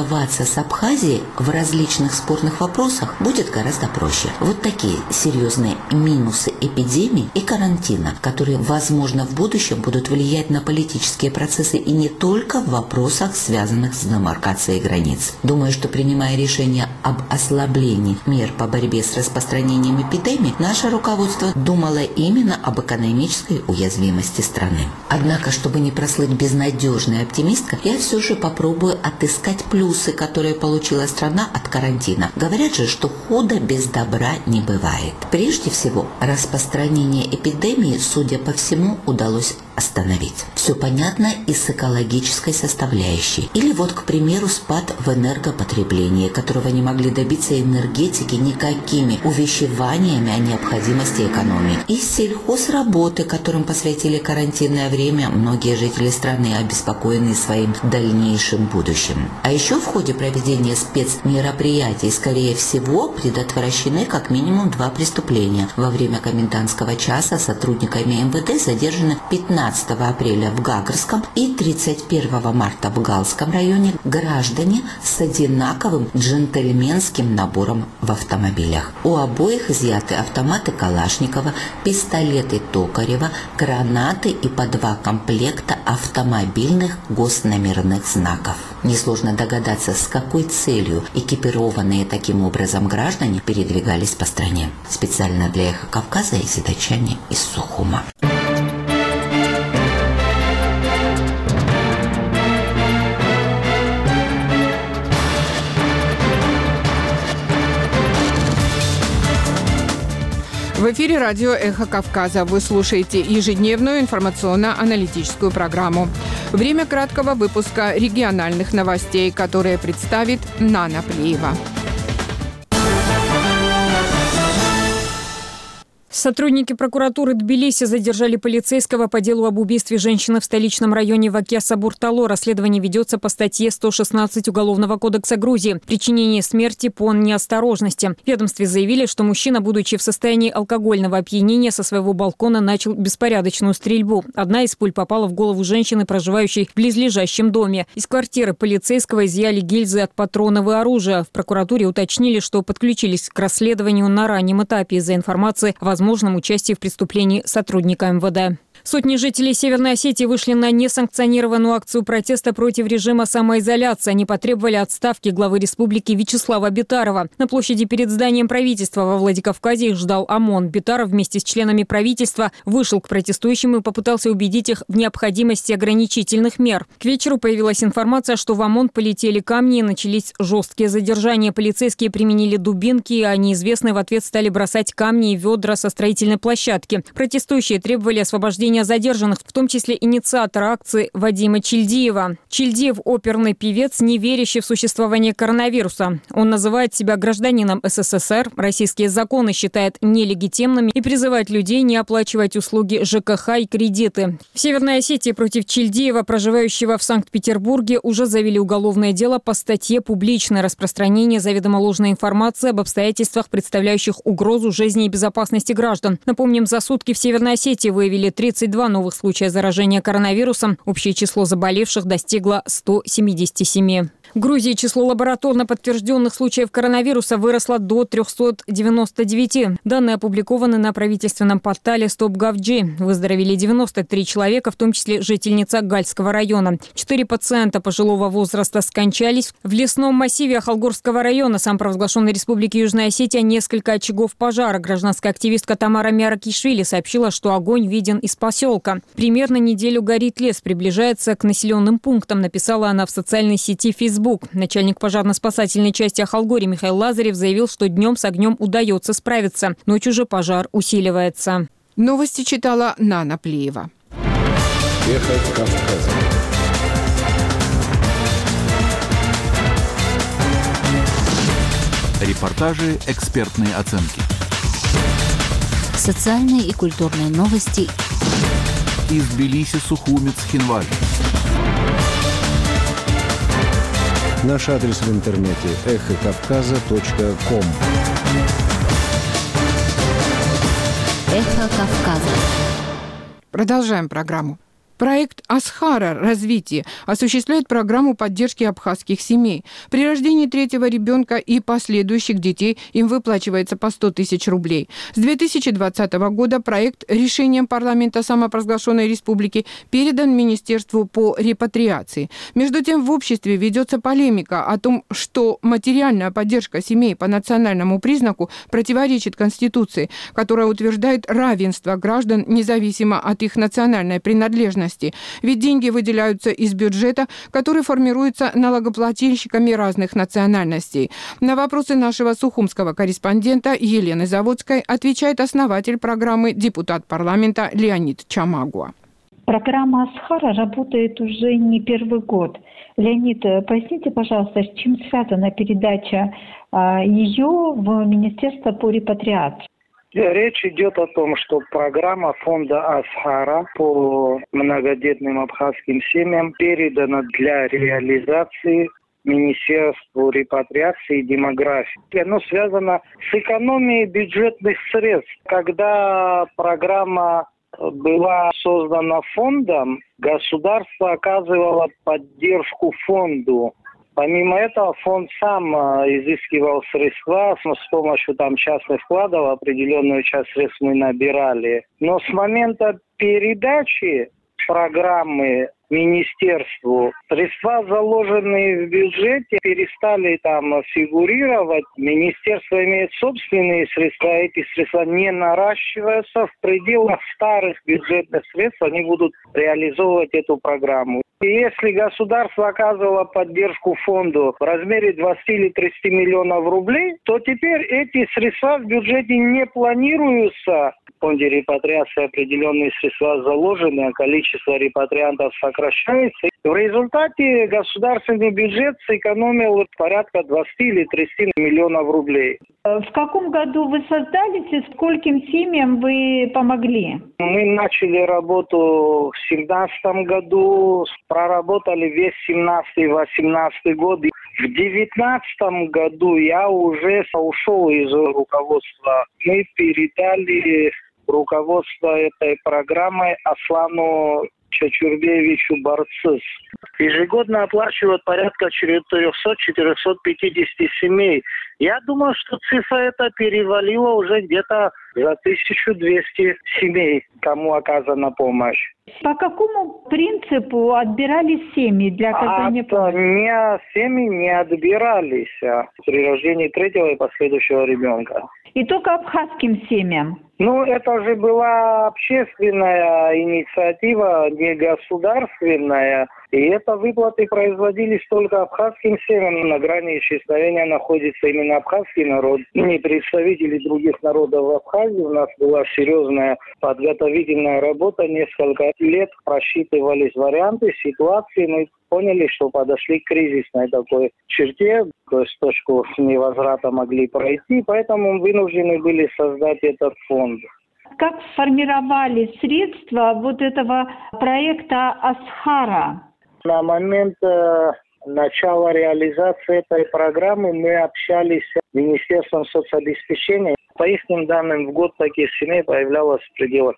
с Абхазией в различных спорных вопросах будет гораздо проще. Вот такие серьезные минусы эпидемии и карантина, которые, возможно, в будущем будут влиять на политические процессы и не только в вопросах, связанных с демаркацией границ. Думаю, что принимая решение об ослаблении мер по борьбе с распространением эпидемии, наше руководство думало именно об экономической уязвимости страны. Однако, чтобы не прослыть безнадежной оптимисткой, я все же попробую отыскать плюсы, которые получила страна от карантина. Говорят же, что худа без добра не бывает. Прежде всего, распространение эпидемии, судя по всему, удалось остановить. Все понятно и с экологической составляющей. Или вот, к примеру, спад в энергопотреблении, которого не могли добиться энергетики никакими увещеваниями о необходимости экономии. И сельхозработы, которым посвятили карантинное время многие жители страны, обеспокоенные своим дальнейшим будущим. А еще в ходе проведения спецмероприятий, скорее всего, предотвращены как минимум 2 преступления. Во время комендантского часа сотрудниками МВД задержаны 15 апреля в Гагарском и 31 марта в Галском районе граждане с одинаковым джентльменским набором в автомобилях. У обоих изъяты автоматы Калашникова, пистолеты Токарева, гранаты и по 2 комплекта автомобильных госномерных знаков. Несложно догадаться, с какой целью экипированные таким образом граждане передвигались по стране. Специально для «Эхо Кавказа» Изида Чани из Сухума. В эфире радио «Эхо Кавказа». Вы слушаете ежедневную информационно-аналитическую программу. Время краткого выпуска региональных новостей, которые представит Нана Плиева. Сотрудники прокуратуры Тбилиси задержали полицейского по делу об убийстве женщины в столичном районе Вакеса-Буртало. Расследование ведется по статье 116 Уголовного кодекса Грузии «Причинение смерти по неосторожности». В ведомстве заявили, что мужчина, будучи в состоянии алкогольного опьянения, со своего балкона начал беспорядочную стрельбу. Одна из пуль попала в голову женщины, проживающей в близлежащем доме. Из квартиры полицейского изъяли гильзы от патронов и оружия. В прокуратуре уточнили, что подключились к расследованию на раннем этапе из-за информации о возможном участии в преступлении сотрудника МВД. Сотни жителей Северной Осетии вышли на несанкционированную акцию протеста против режима самоизоляции. Они потребовали отставки главы республики Вячеслава Битарова. На площади перед зданием правительства во Владикавказе их ждал ОМОН. Битаров вместе с членами правительства вышел к протестующим и попытался убедить их в необходимости ограничительных мер. К вечеру появилась информация, что в ОМОН полетели камни и начались жесткие задержания. Полицейские применили дубинки, а неизвестные в ответ стали бросать камни и ведра со строительной площадки. Протестующие требовали освобождения задержанных, в том числе инициатора акции Вадима Чильдиева. Чильдиев – оперный певец, не верящий в существование коронавируса. Он называет себя гражданином СССР, российские законы считает нелегитимными и призывает людей не оплачивать услуги ЖКХ и кредиты. В Северной Осетии против Чильдиева, проживающего в Санкт-Петербурге, уже завели уголовное дело по статье «Публичное распространение заведомо ложной информации об обстоятельствах, представляющих угрозу жизни и безопасности граждан». Напомним, за сутки в Северной Осетии выявили 32 новых случая заражения коронавирусом. Общее число заболевших достигло 177. В Грузии число лабораторно подтвержденных случаев коронавируса выросло до 399. Данные опубликованы на правительственном портале Stop.gov.g. Выздоровели 93 человека, в том числе жительница Гальского района. 4 пациента пожилого возраста скончались. В лесном массиве Ахалгорского района самопровозглашенной Республики Южная Осетия несколько очагов пожара. Гражданская активистка Тамара Мяракишвили сообщила, что огонь виден из поселка. Примерно неделю горит лес, приближается к населенным пунктам, написала она в социальной сети Facebook. Начальник пожарно-спасательной части Ахалгори Михаил Лазарев заявил, что днем с огнем удается справиться. Ночью же пожар усиливается. Новости читала Нана Плиева. Эхо Кавказа. Репортажи, экспертные оценки. Социальные и культурные новости. Из Тбилиси, Сухуми, Цхинвали. Наш адрес в интернете эхокавказа.ком. Эхо Кавказа. Продолжаем программу. Проект «Асхара. Развитие» осуществляет программу поддержки абхазских семей. При рождении третьего ребенка и последующих детей им выплачивается по 100 тысяч рублей. С 2020 года проект решением парламента самопровозглашенной республики передан Министерству по репатриации. Между тем, в обществе ведется полемика о том, что материальная поддержка семей по национальному признаку противоречит Конституции, которая утверждает равенство граждан независимо от их национальной принадлежности. Ведь деньги выделяются из бюджета, который формируется налогоплательщиками разных национальностей. На вопросы нашего сухумского корреспондента Елены Заводской отвечает основатель программы, депутат парламента Леонид Чамагуа. Программа «Асхара» работает уже не первый год. Леонид, поясните, пожалуйста, с чем связана передача ее в Министерство по репатриации? Речь идет о том, что программа фонда «Асхара» по многодетным абхазским семьям передана для реализации Министерству репатриации и демографии. Оно связано с экономией бюджетных средств. Когда программа была создана фондом, государство оказывало поддержку фонду. Помимо этого, фонд сам изыскивал средства с помощью частных вкладов, определенную часть средств мы набирали. Но с момента передачи программы министерству средства, заложенные в бюджете, перестали фигурировать. Министерство имеет собственные средства, эти средства не наращиваются. В пределах старых бюджетных средств они будут реализовывать эту программу. И если государство оказывало поддержку фонду в размере 20 или 30 миллионов рублей, то теперь эти средства в бюджете не планируются. В фонде репатриации определенные средства заложены, а количество репатриантов сокращается. В результате государственный бюджет сэкономил порядка 20 или 30 миллионов рублей. В каком году вы создались и скольким семьям вы помогли? Мы начали работу в 2017 году, проработали весь 2017-2018 год. В 2019 году я уже ушел из руководства. Мы передали руководство этой программы Аслану Чачурбеевичу Барцис. Ежегодно оплачивают порядка 400-450 семей. Я думаю, что цифра эта перевалила уже где-то за 1200 семей, кому оказана помощь. По какому принципу отбирались семьи для оказания помощи? Семьи не отбирались при рождении третьего и последующего ребенка. И только абхазским семьям? Это же была общественная инициатива, не государственная. И это выплаты производились только абхазским семьям. На грани исчезновения находится именно абхазский народ. Не представители других народов в Абхазии. У нас была серьезная подготовительная работа. Несколько лет просчитывались варианты, ситуации. Мы поняли, что подошли к кризисной такой черте, то есть точку невозврата могли пройти, поэтому вынуждены были создать этот фонд. Как сформировали средства этого проекта «Асхара»? На момент начала реализации этой программы мы общались с Министерством соцобеспечения. По их данным, в год таких семей появлялось в пределах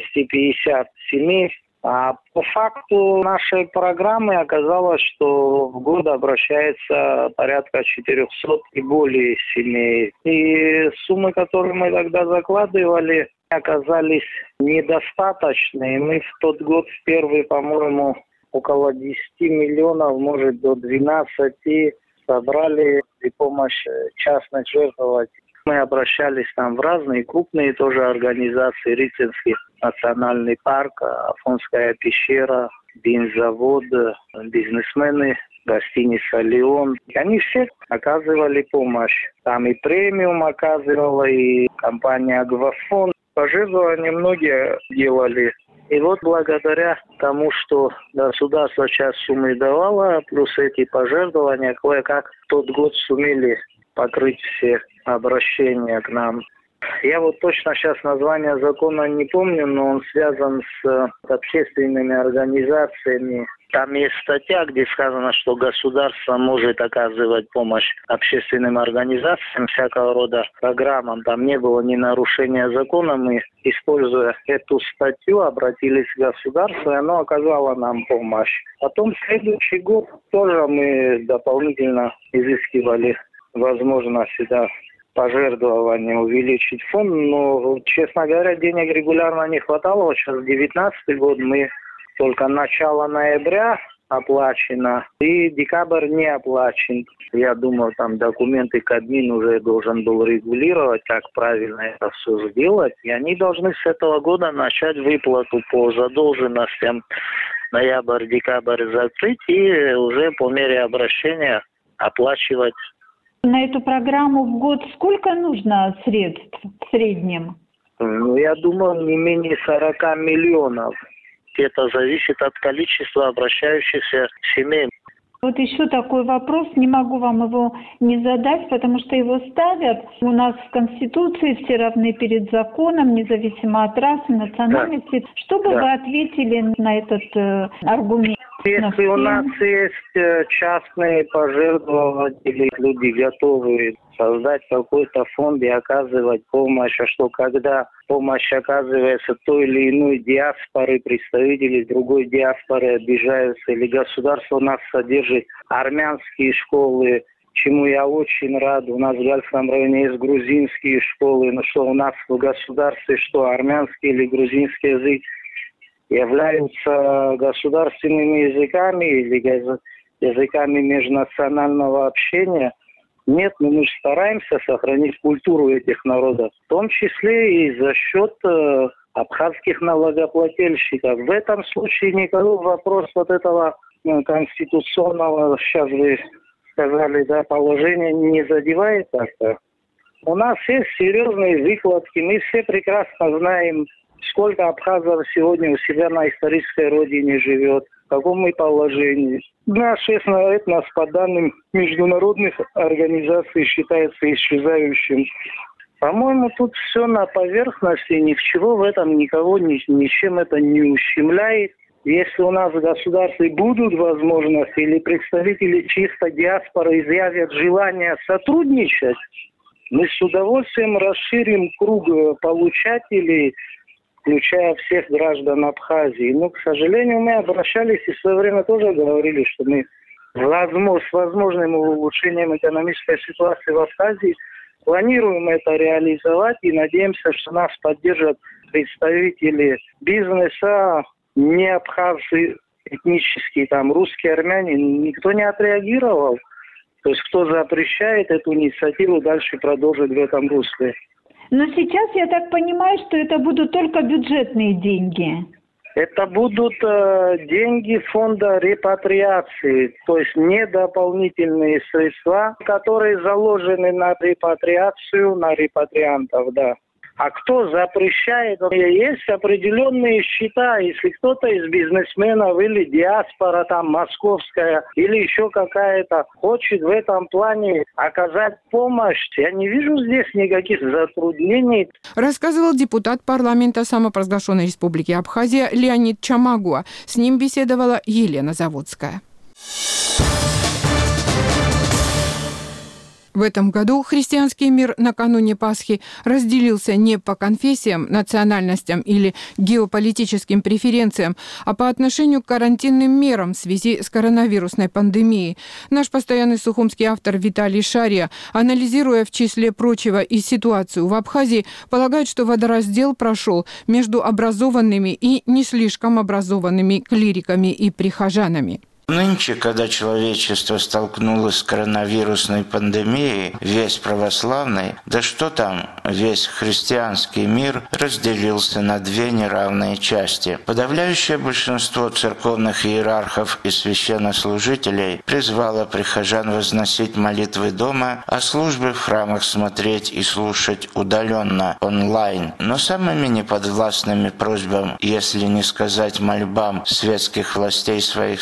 250 семей. А по факту нашей программы оказалось, что в год обращается порядка 400 и более семей. И суммы, которые мы тогда закладывали, оказались недостаточные. Мы в тот год в первый, по-моему, около 10 миллионов, может до 12, собрали при помощи частных жертвователей. Мы обращались в разные крупные тоже организации, Рицинский национальный парк, Афонская пещера, бензовод, бизнесмены, гостиница «Леон». Они все оказывали помощь. Там и премиум оказывала, и компания «Агвафон». Пожертвования многие делали. И благодаря тому, что государство часть суммы давало, плюс эти пожертвования, кое-как в тот год сумели покрыть все обращения к нам. Я точно сейчас название закона не помню, но он связан с общественными организациями Там есть статья, где сказано, что государство может оказывать помощь общественным организациям, всякого рода программам. Там не было ни нарушения закона. Мы, используя эту статью, обратились к государству, и оно оказало нам помощь. Потом в следующий год тоже мы дополнительно изыскивали возможность пожертвования, увеличить фонд. Но, честно говоря, денег регулярно не хватало. Вот сейчас 2019 год мы только начало ноября оплачено, и декабрь не оплачен. Я думаю, там документы Кабмин уже должен был регулировать, как правильно это все сделать. И они должны с этого года начать выплату по задолженностям ноябрь, декабрь закрыть и уже по мере обращения оплачивать. На эту программу в год сколько нужно средств в среднем? Я думаю, не менее 40 миллионов. Это зависит от количества обращающихся семей. Вот еще такой вопрос, не могу вам его не задать, потому что его ставят. У нас в Конституции все равны перед законом, независимо от расы, национальности. Да. Что бы вы ответили на этот аргумент? Если у нас есть частные пожертвователи, люди готовы создать какой-то фонд и оказывать помощь, а что когда помощь оказывается той или иной диаспоры, представители другой диаспоры обижаются, или государство у нас содержит армянские школы, чему я очень рад. У нас в Гальском районе есть грузинские школы, но что у нас в государстве, что армянский или грузинский язык являются государственными языками или языками межнационального общения. Нет, но мы же стараемся сохранить культуру этих народов, в том числе и за счет абхазских налогоплательщиков. В этом случае никакой вопрос вот этого конституционного, сейчас вы сказали, да, положения не задевает как-то. У нас есть серьезные выкладки, мы все прекрасно знаем, сколько абхазов сегодня у себя на исторической родине живет, в каком мы положении. Наш этнос, по данным международных организаций, считается исчезающим. По-моему, тут все на поверхности, ничего в этом никого ничем это не ущемляет. Если у нас в государстве будут возможности или представители чисто диаспоры изъявят желание сотрудничать, мы с удовольствием расширим круг получателей, включая всех граждан Абхазии. Но, к сожалению, мы обращались и в свое время тоже говорили, что мы с возможным улучшением экономической ситуации в Абхазии планируем это реализовать и надеемся, что нас поддержат представители бизнеса, не абхазцы этнические, там русские, армяне. Никто не отреагировал. То есть кто запрещает эту инициативу, дальше продолжит в этом русле. Но сейчас я так понимаю, что это будут только бюджетные деньги. Это будут деньги фонда репатриации, то есть не дополнительные средства, которые заложены на репатриацию, на репатриантов, да. А кто запрещает? Есть определенные счета. Если кто-то из бизнесменов или диаспора там московская или еще какая-то хочет в этом плане оказать помощь, я не вижу здесь никаких затруднений. Рассказывал депутат парламента самопровозглашенной республики Абхазия Леонид Чамагуа. С ним беседовала Елена Заводская. В этом году христианский мир накануне Пасхи разделился не по конфессиям, национальностям или геополитическим преференциям, а по отношению к карантинным мерам в связи с коронавирусной пандемией. Наш постоянный сухумский автор Виталий Шария, анализируя в числе прочего и ситуацию в Абхазии, полагает, что водораздел прошел между образованными и не слишком образованными клириками и прихожанами. Нынче, когда человечество столкнулось с коронавирусной пандемией, весь православный, да что там, весь христианский мир разделился на две неравные части. Подавляющее большинство церковных иерархов и священнослужителей призвало прихожан возносить молитвы дома, а службы в храмах смотреть и слушать удаленно, онлайн. Но самыми неподвластными просьбам, если не сказать мольбам светских властей своих стран,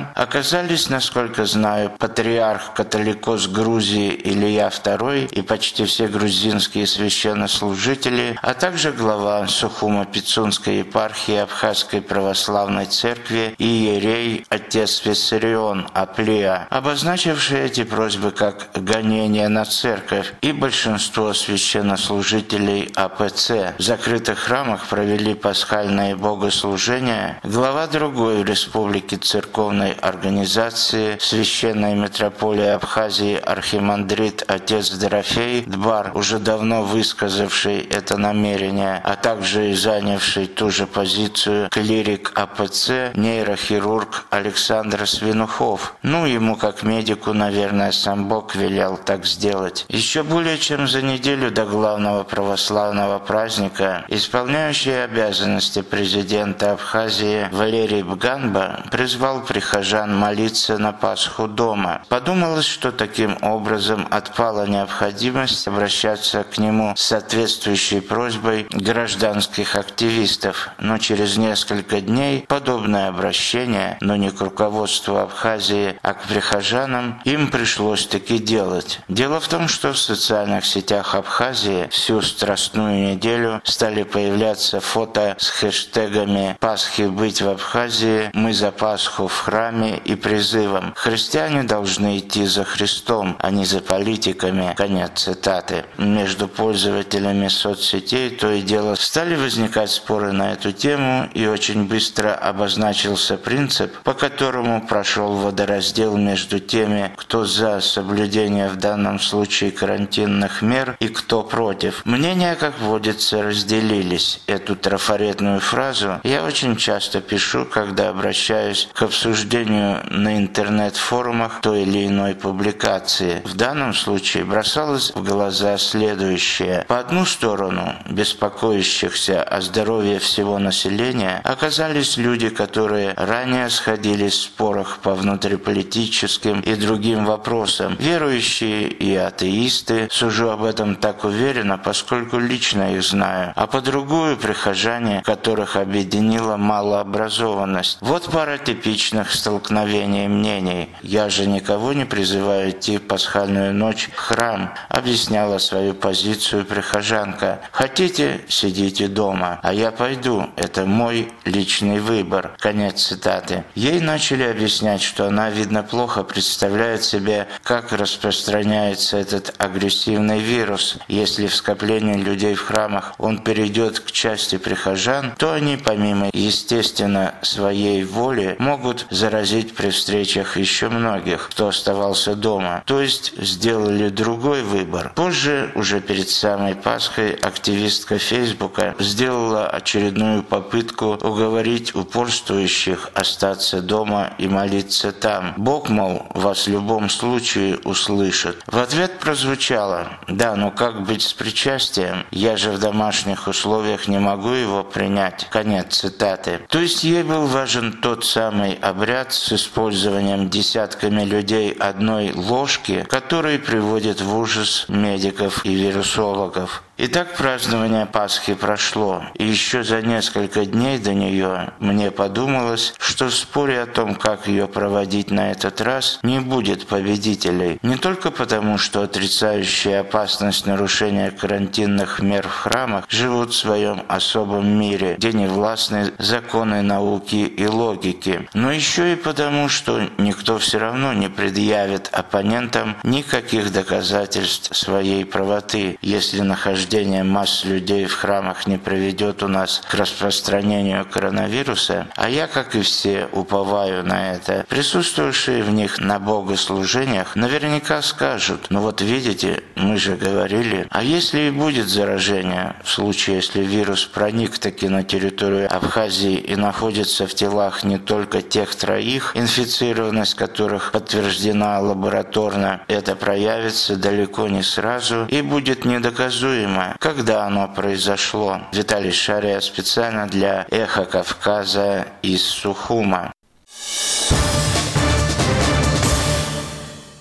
оказались, насколько знаю, патриарх католикос Грузии Илья II и почти все грузинские священнослужители, а также глава Сухумо-Пицунской епархии Абхазской православной церкви и иерей отец Виссарион Аплия, обозначившие эти просьбы как гонение на церковь, и большинство священнослужителей АПЦ. В закрытых храмах провели пасхальные богослужения. Глава другой в республике церковной организации Священной митрополии Абхазии архимандрит отец Дорофей Дбар, уже давно высказавший это намерение, а также и занявший ту же позицию клирик АПЦ, нейрохирург Александр Свинухов. Ему как медику, наверное, сам Бог велел так сделать. Еще более чем за неделю до главного православного праздника исполняющий обязанности президента Абхазии Валерий Бганба призвал прихожан молиться на Пасху дома. Подумалось, что таким образом отпала необходимость обращаться к нему с соответствующей просьбой гражданских активистов. Но через несколько дней подобное обращение, но не к руководству Абхазии, а к прихожанам, им пришлось таки делать. Дело в том, что в социальных сетях Абхазии всю Страстную неделю стали появляться фото с хэштегами «Пасхи быть в Абхазии», «Мы за Пасху в храме» и призывом «Христиане должны идти за Христом, а не за политиками». Конец цитаты. Между пользователями соцсетей то и дело стали возникать споры на эту тему, и очень быстро обозначился принцип, по которому прошел водораздел между теми, кто за соблюдение в данном случае карантинных мер и кто против. Мнения, как водится, разделились. Эту трафаретную фразу я очень часто пишу, когда обращаюсь к обсуждению на интернет-форумах той или иной публикации. В данном случае бросалось в глаза следующее. По одну сторону беспокоящихся о здоровье всего населения оказались люди, которые ранее сходились в спорах по внутриполитическим и другим вопросам. Верующие и атеисты, сужу об этом так уверенно, поскольку лично их знаю, а по другую прихожане, которых объединила малообразованность. Вот пара типичных столкновений мнений. Я же никого не призываю идти в пасхальную ночь в храм, объясняла свою позицию прихожанка. Хотите, сидите дома, а я пойду, это мой личный выбор. Конец цитаты. Ей начали объяснять, что она, видно, плохо представляет себе, как распространяется этот агрессивный вирус. Если в скоплении людей в храмах он перейдет к части прихожан, то они, помимо, естественно, своей воли, могут заразить при встречах еще многих, кто оставался дома. То есть сделали другой выбор. Позже, уже перед самой Пасхой, активистка Фейсбука сделала очередную попытку уговорить упорствующих остаться дома и молиться там. Бог, мол, вас в любом случае услышит. В ответ прозвучало: «Да, но как быть с причастием? Я же в домашних условиях не могу его принять». Конец цитаты. То есть ей был важен тот самый обряд с использованием десятками людей одной ложки, который приводит в ужас медиков и вирусологов. Итак, празднование Пасхи прошло, и еще за несколько дней до нее мне подумалось, что в споре о том, как ее проводить на этот раз, не будет победителей. Не только потому, что отрицающие опасность нарушения карантинных мер в храмах живут в своем особом мире, где не властны законы науки и логики, но еще и потому, что никто все равно не предъявит оппонентам никаких доказательств своей правоты, если нахождение масс людей в храмах не приведет у нас к распространению коронавируса, а я, как и все, уповаю на это. Присутствующие в них на богослужениях наверняка скажут: ну вот видите, мы же говорили. А если и будет заражение, в случае, если вирус проник таки на территорию Абхазии и находится в телах не только тех троих, инфицированность которых подтверждена лабораторно, это проявится далеко не сразу и будет недоказуемо, когда оно произошло. Виталий Шария специально для «Эхо Кавказа» из Сухума.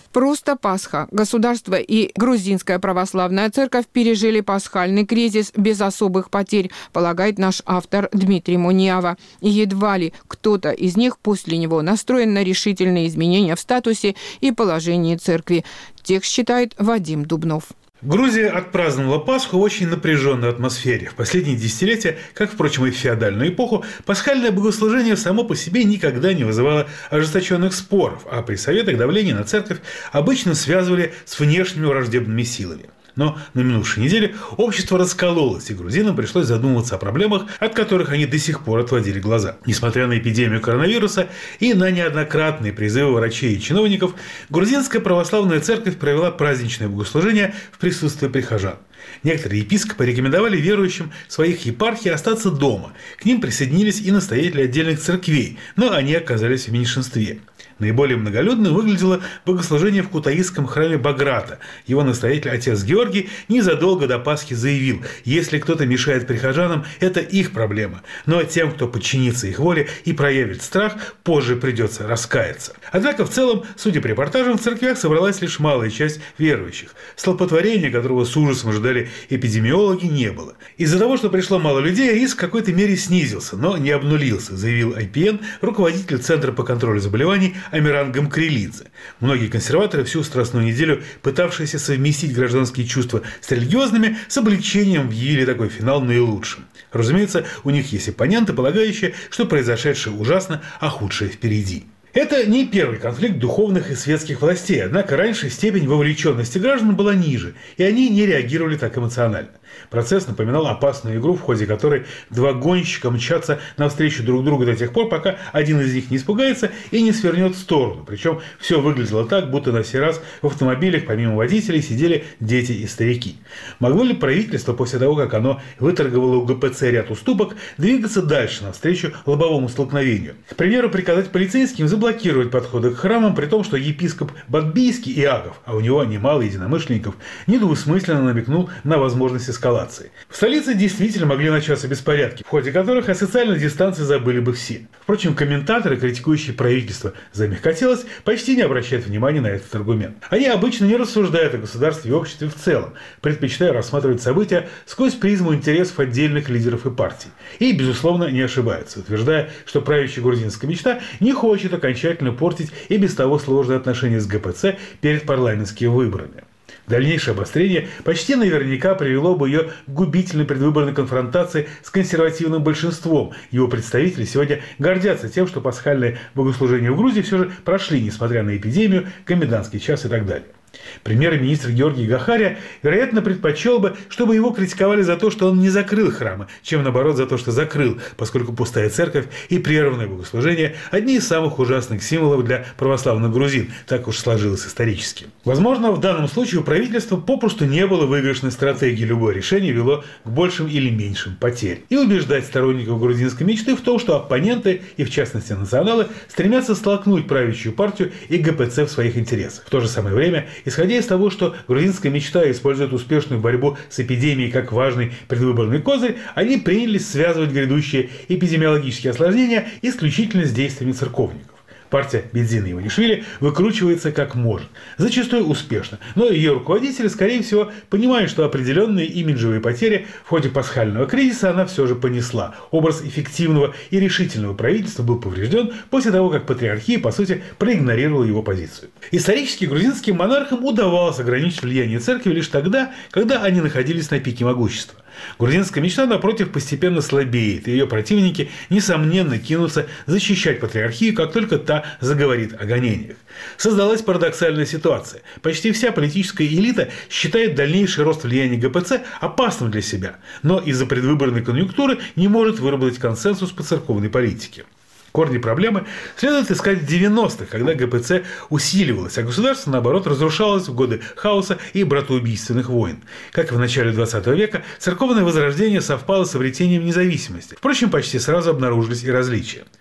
Просто Пасха. Государство и Грузинская православная церковь пережили пасхальный кризис без особых потерь, полагает наш автор Дмитрий Муниава. И едва ли кто-то из них после него настроен на решительные изменения в статусе и положении церкви. Текст читает Вадим Дубнов. Грузия отпраздновала Пасху в очень напряженной атмосфере. В последние десятилетия, как, впрочем, и в феодальную эпоху, пасхальное богослужение само по себе никогда не вызывало ожесточенных споров, а при советах давление на церковь обычно связывали с внешними враждебными силами. Но на минувшей неделе общество раскололось, и грузинам пришлось задумываться о проблемах, от которых они до сих пор отводили глаза. Несмотря на эпидемию коронавируса и на неоднократные призывы врачей и чиновников, грузинская православная церковь провела праздничное богослужение в присутствии прихожан. Некоторые епископы рекомендовали верующим своих епархий остаться дома. К ним присоединились и настоятели отдельных церквей, но они оказались в меньшинстве. Наиболее многолюдным выглядело богослужение в кутаисском храме Баграта. Его настоятель отец Георгий незадолго до Пасхи заявил: если кто-то мешает прихожанам, это их проблема. Но тем, кто подчинится их воле и проявит страх, позже придется раскаяться. Однако в целом, судя по репортажам, в церквях собралась лишь малая часть верующих. Столпотворения, которого с ужасом ожидали эпидемиологи, не было. Из-за того, что пришло мало людей, риск в какой-то мере снизился, но не обнулился, заявил IPN руководитель Центра по контролю заболеваний Амиран Гамкрилидзе. Многие консерваторы всю Страстную неделю, пытавшиеся совместить гражданские чувства с религиозными, с облегчением объявили такой финал наилучшим. Разумеется, у них есть оппоненты, полагающие, что произошедшее ужасно, а худшее впереди. Это не первый конфликт духовных и светских властей, однако раньше степень вовлеченности граждан была ниже, и они не реагировали так эмоционально. Процесс напоминал опасную игру, в ходе которой два гонщика мчатся навстречу друг другу до тех пор, пока один из них не испугается и не свернет в сторону. Причем все выглядело так, будто на сей раз в автомобилях помимо водителей сидели дети и старики. Могло ли правительство после того, как оно выторговало у ГПЦ ряд уступок, двигаться дальше навстречу лобовому столкновению? К примеру, приказать полицейским заблокировать подходы к храмам, при том, что епископ Бадбийский Иаков, а у него немало единомышленников, недвусмысленно намекнул на возможность эскалации. В столице действительно могли начаться беспорядки, в ходе которых о социальной дистанции забыли бы все. Впрочем, комментаторы, критикующие правительство за мягкотелость, почти не обращают внимания на этот аргумент. Они обычно не рассуждают о государстве и обществе в целом, предпочитая рассматривать события сквозь призму интересов отдельных лидеров и партий. И, безусловно, не ошибаются, утверждая, что правящая грузинская мечта не хочет окончательно портить и без того сложные отношения с ГПЦ перед парламентскими выборами. Дальнейшее обострение почти наверняка привело бы ее к губительной предвыборной конфронтации с консервативным большинством. Его представители сегодня гордятся тем, что пасхальные богослужения в Грузии все же прошли, несмотря на эпидемию, комендантский час и так далее. Премьер-министр Георгий Гахария, вероятно, предпочел бы, чтобы его критиковали за то, что он не закрыл храмы, чем, наоборот, за то, что закрыл, поскольку пустая церковь и прерванное богослужение – одни из самых ужасных символов для православных грузин, так уж сложилось исторически. Возможно, в данном случае у правительства попросту не было выигрышной стратегии, любое решение вело к большим или меньшим потерям. И убеждать сторонников грузинской мечты в том, что оппоненты, и в частности националы, стремятся столкнуть правящую партию и ГПЦ в своих интересах. В то же самое время, исходя из того, что грузинская мечта использует успешную борьбу с эпидемией как важный предвыборный козырь, они принялись связывать грядущие эпидемиологические осложнения исключительно с действиями церковников. Партия Бензина Иванишвили выкручивается как может, зачастую успешно, но ее руководители, скорее всего, понимают, что определенные имиджевые потери в ходе пасхального кризиса она все же понесла. Образ эффективного и решительного правительства был поврежден после того, как патриархия, по сути, проигнорировала его позицию. Исторически грузинским монархам удавалось ограничить влияние церкви лишь тогда, когда они находились на пике могущества. Грузинская мечта, напротив, постепенно слабеет, и ее противники, несомненно, кинутся защищать патриархию, как только та заговорит о гонениях. Создалась парадоксальная ситуация. Почти вся политическая элита считает дальнейший рост влияния ГПЦ опасным для себя, но из-за предвыборной конъюнктуры не может выработать консенсус по церковной политике. Корни проблемы следует искать в 90-х, когда ГПЦ усиливалось, а государство, наоборот, разрушалось в годы хаоса и братоубийственных войн. Как и в начале 20 века, церковное возрождение совпало с обретением независимости. Впрочем, почти сразу обнаружились и различия.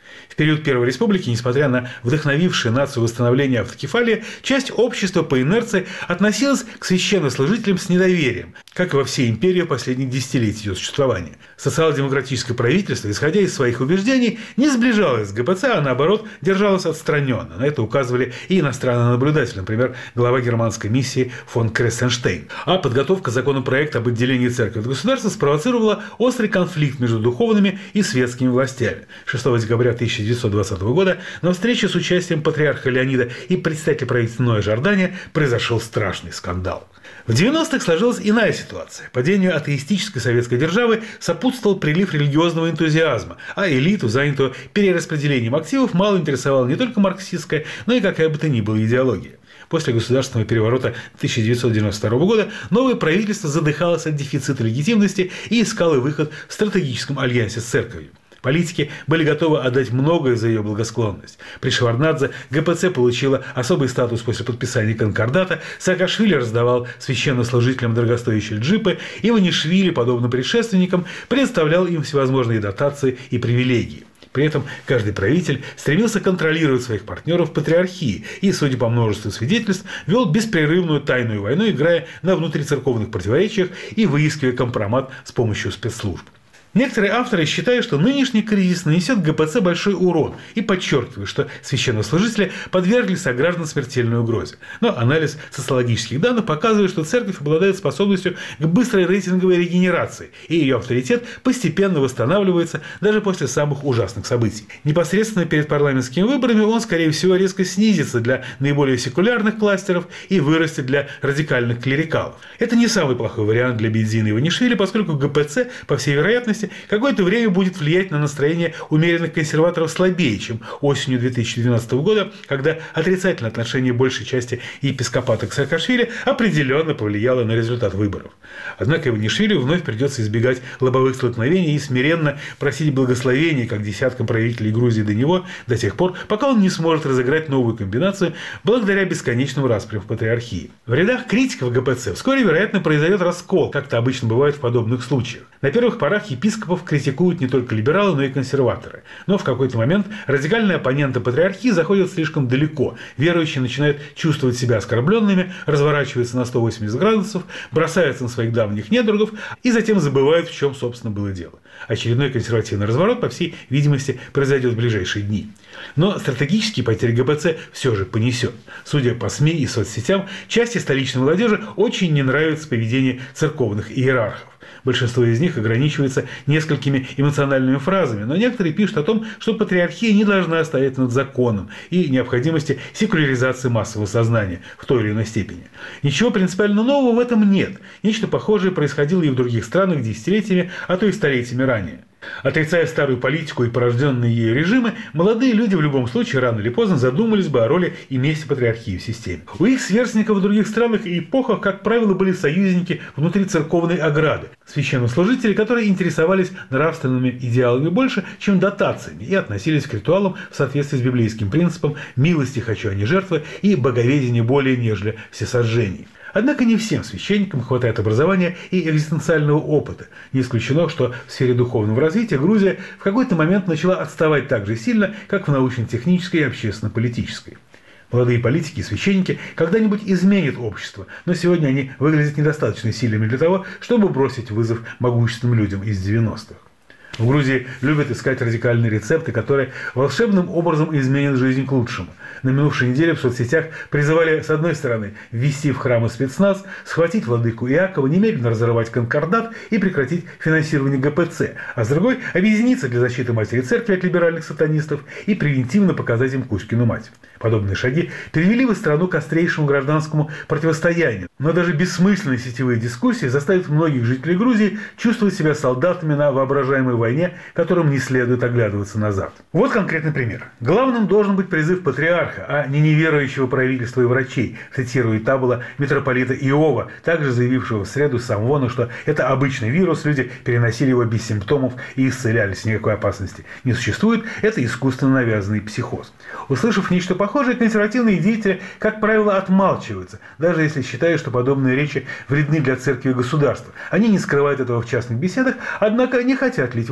В период Первой Республики, несмотря на вдохновившее нацию восстановление автокефалии, часть общества по инерции относилась к священнослужителям с недоверием, как и во всей империи в последних десятилетиях ее существования. Социал-демократическое правительство, исходя из своих убеждений, не сближалось с ГПЦ, а наоборот держалось отстраненно. На это указывали и иностранные наблюдатели, например, глава германской миссии фон Крессенштейн. А подготовка законопроекта об отделении церкви от государства спровоцировала острый конфликт между духовными и светскими властями. 6 декабря 1920 года на встрече с участием патриарха Леонида и представителя правительства Ноя Жордания произошел страшный скандал. В 90-х сложилась иная ситуация. Падению атеистической советской державы сопутствовал прилив религиозного энтузиазма, а элиту, занятую перераспределением активов, мало интересовала не только марксистская, но и какая бы то ни была идеология. После государственного переворота 1992 года новое правительство задыхалось от дефицита легитимности и искало выход в стратегическом альянсе с церковью. Политики были готовы отдать многое за ее благосклонность. При Шеварднадзе ГПЦ получила особый статус после подписания конкордата, Саакашвили раздавал священнослужителям дорогостоящие джипы, Иванишвили, подобно предшественникам, предоставлял им всевозможные дотации и привилегии. При этом каждый правитель стремился контролировать своих партнеров в патриархии и, судя по множеству свидетельств, вел беспрерывную тайную войну, играя на внутрицерковных противоречиях и выискивая компромат с помощью спецслужб. Некоторые авторы считают, что нынешний кризис нанесет ГПЦ большой урон и подчеркивают, что священнослужители подвергли сограждан смертельной угрозе. Но анализ социологических данных показывает, что церковь обладает способностью к быстрой рейтинговой регенерации, и ее авторитет постепенно восстанавливается даже после самых ужасных событий. Непосредственно перед парламентскими выборами он, скорее всего, резко снизится для наиболее секулярных кластеров и вырастет для радикальных клерикалов. Это не самый плохой вариант для Бензина и Иванишвили, поскольку ГПЦ, по всей вероятности, какое-то время будет влиять на настроение умеренных консерваторов слабее, чем осенью 2012 года, когда отрицательное отношение большей части епископата к Саакашвили определенно повлияло на результат выборов. Однако Иванишвили вновь придется избегать лобовых столкновений и смиренно просить благословения, как десяткам правителей Грузии до него, до тех пор, пока он не сможет разыграть новую комбинацию благодаря бесконечным распрям в патриархии. В рядах критиков ГПЦ вскоре, вероятно, произойдет раскол, как это обычно бывает в подобных случаях. На первых порах епископов критикуют не только либералы, но и консерваторы. Но в какой-то момент радикальные оппоненты патриархии заходят слишком далеко. Верующие начинают чувствовать себя оскорбленными, разворачиваются на 180 градусов, бросаются на своих давних недругов и затем забывают, в чем, собственно, было дело. Очередной консервативный разворот, по всей видимости, произойдет в ближайшие дни. Но стратегические потери ГПЦ все же понесет. Судя по СМИ и соцсетям, части столичной молодежи очень не нравится поведение церковных иерархов. Большинство из них ограничивается несколькими эмоциональными фразами, но некоторые пишут о том, что патриархия не должна стоять над законом и необходимости секуляризации массового сознания в той или иной степени. Ничего принципиально нового в этом нет. Нечто похожее происходило и в других странах десятилетиями, а то и столетиями ранее. Отрицая старую политику и порожденные ею режимы, молодые люди в любом случае рано или поздно задумались бы о роли и месте патриархии в системе. У их сверстников в других странах и эпохах, как правило, были союзники внутри церковной ограды, священнослужители, которые интересовались нравственными идеалами больше, чем дотациями, и относились к ритуалам в соответствии с библейским принципом «милости хочу, а не жертвы» и «боговедения более, нежели всесожжений». Однако не всем священникам хватает образования и экзистенциального опыта. Не исключено, что в сфере духовного развития Грузия в какой-то момент начала отставать так же сильно, как в научно-технической и общественно-политической. Молодые политики и священники когда-нибудь изменят общество, но сегодня они выглядят недостаточно сильными для того, чтобы бросить вызов могущественным людям из 90-х. В Грузии любят искать радикальные рецепты, которые волшебным образом изменят жизнь к лучшему. На минувшей неделе в соцсетях призывали, с одной стороны, ввести в храмы спецназ, схватить владыку Иакова, немедленно разорвать конкордат и прекратить финансирование ГПЦ, а с другой – объединиться для защиты матери церкви от либеральных сатанистов и превентивно показать им Кузькину мать. Подобные шаги привели бы страну к острейшему гражданскому противостоянию. Но даже бессмысленные сетевые дискуссии заставят многих жителей Грузии чувствовать себя солдатами на воображаемой войне, которым не следует оглядываться назад. Вот конкретный пример. Главным должен быть призыв патриарха, а не неверующего правительства и врачей, цитирует табула митрополита Иова, также заявившего в среду сам Вону, что это обычный вирус, люди переносили его без симптомов и исцелялись, никакой опасности не существует, это искусственно навязанный психоз. Услышав нечто похожее, консервативные деятели, как правило, отмалчиваются, даже если считают, что подобные речи вредны для церкви и государства. Они не скрывают этого в частных беседах, однако не хотят лить воду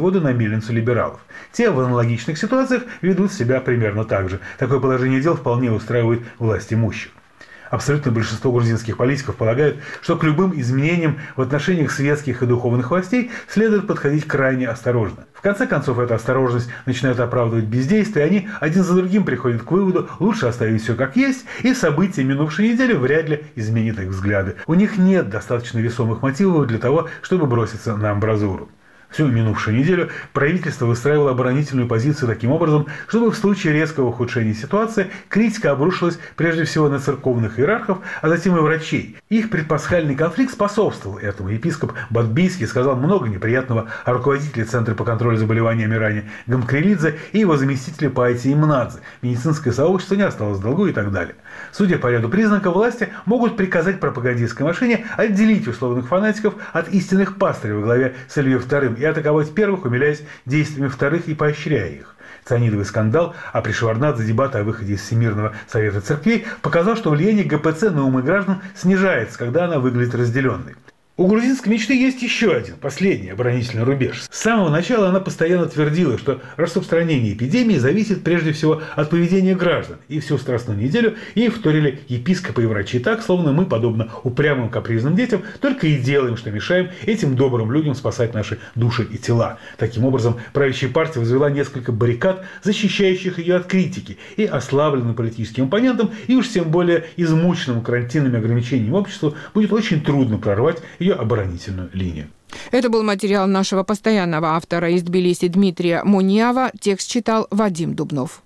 воду на мельницу либералов. Те в аналогичных ситуациях ведут себя примерно так же. Такое положение дел вполне устраивает власть имущих. Абсолютное большинство грузинских политиков полагают, что к любым изменениям в отношениях светских и духовных властей следует подходить крайне осторожно. В конце концов, эта осторожность начинает оправдывать бездействие, и они один за другим приходят к выводу, лучше оставить все как есть, и события минувшей недели вряд ли изменят их взгляды. У них нет достаточно весомых мотивов для того, чтобы броситься на амбразуру. Всю минувшую неделю правительство выстраивало оборонительную позицию таким образом, чтобы в случае резкого ухудшения ситуации критика обрушилась прежде всего на церковных иерархов, а затем и врачей. Их предпасхальный конфликт способствовал этому. Епископ Бадбийский сказал много неприятного о руководителе Центра по контролю заболеваниями Ране Гамкрелидзе и его заместителе Паити Имнадзе. Медицинское сообщество не осталось в долгу и так далее. Судя по ряду признаков, власти могут приказать пропагандистской машине отделить условных фанатиков от истинных пастырей во главе с Ильей II и атаковать первых, умиляясь действиями вторых и поощряя их. Цианидовый скандал, а при Шеварднадзе дебаты о выходе из Всемирного совета церквей показал, что влияние ГПЦ на умы граждан снижается, когда она выглядит разделенной. У грузинской мечты есть еще один, последний оборонительный рубеж. С самого начала она постоянно твердила, что распространение эпидемии зависит прежде всего от поведения граждан. И всю Страстную неделю ей вторили епископы и врачи так, словно мы, подобно упрямым капризным детям, только и делаем, что мешаем этим добрым людям спасать наши души и тела. Таким образом, правящая партия возвела несколько баррикад, защищающих ее от критики, и ослабленным политическим оппонентам, и уж тем более измученным карантинными ограничениями обществу будет очень трудно прорвать ее оборонительную линию. Это был материал нашего постоянного автора из Тбилиси Дмитрия Муниава. Текст читал Вадим Дубнов.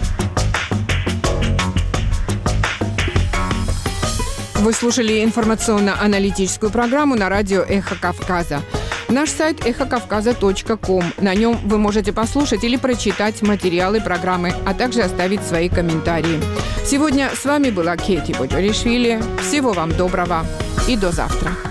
Вы слушали информационно-аналитическую программу на радио «Эхо Кавказа». Наш сайт эхокавказа.ком. На нем вы можете послушать или прочитать материалы программы, а также оставить свои комментарии. Сегодня с вами была Кети Боджоришвили. Всего вам доброго и до завтра.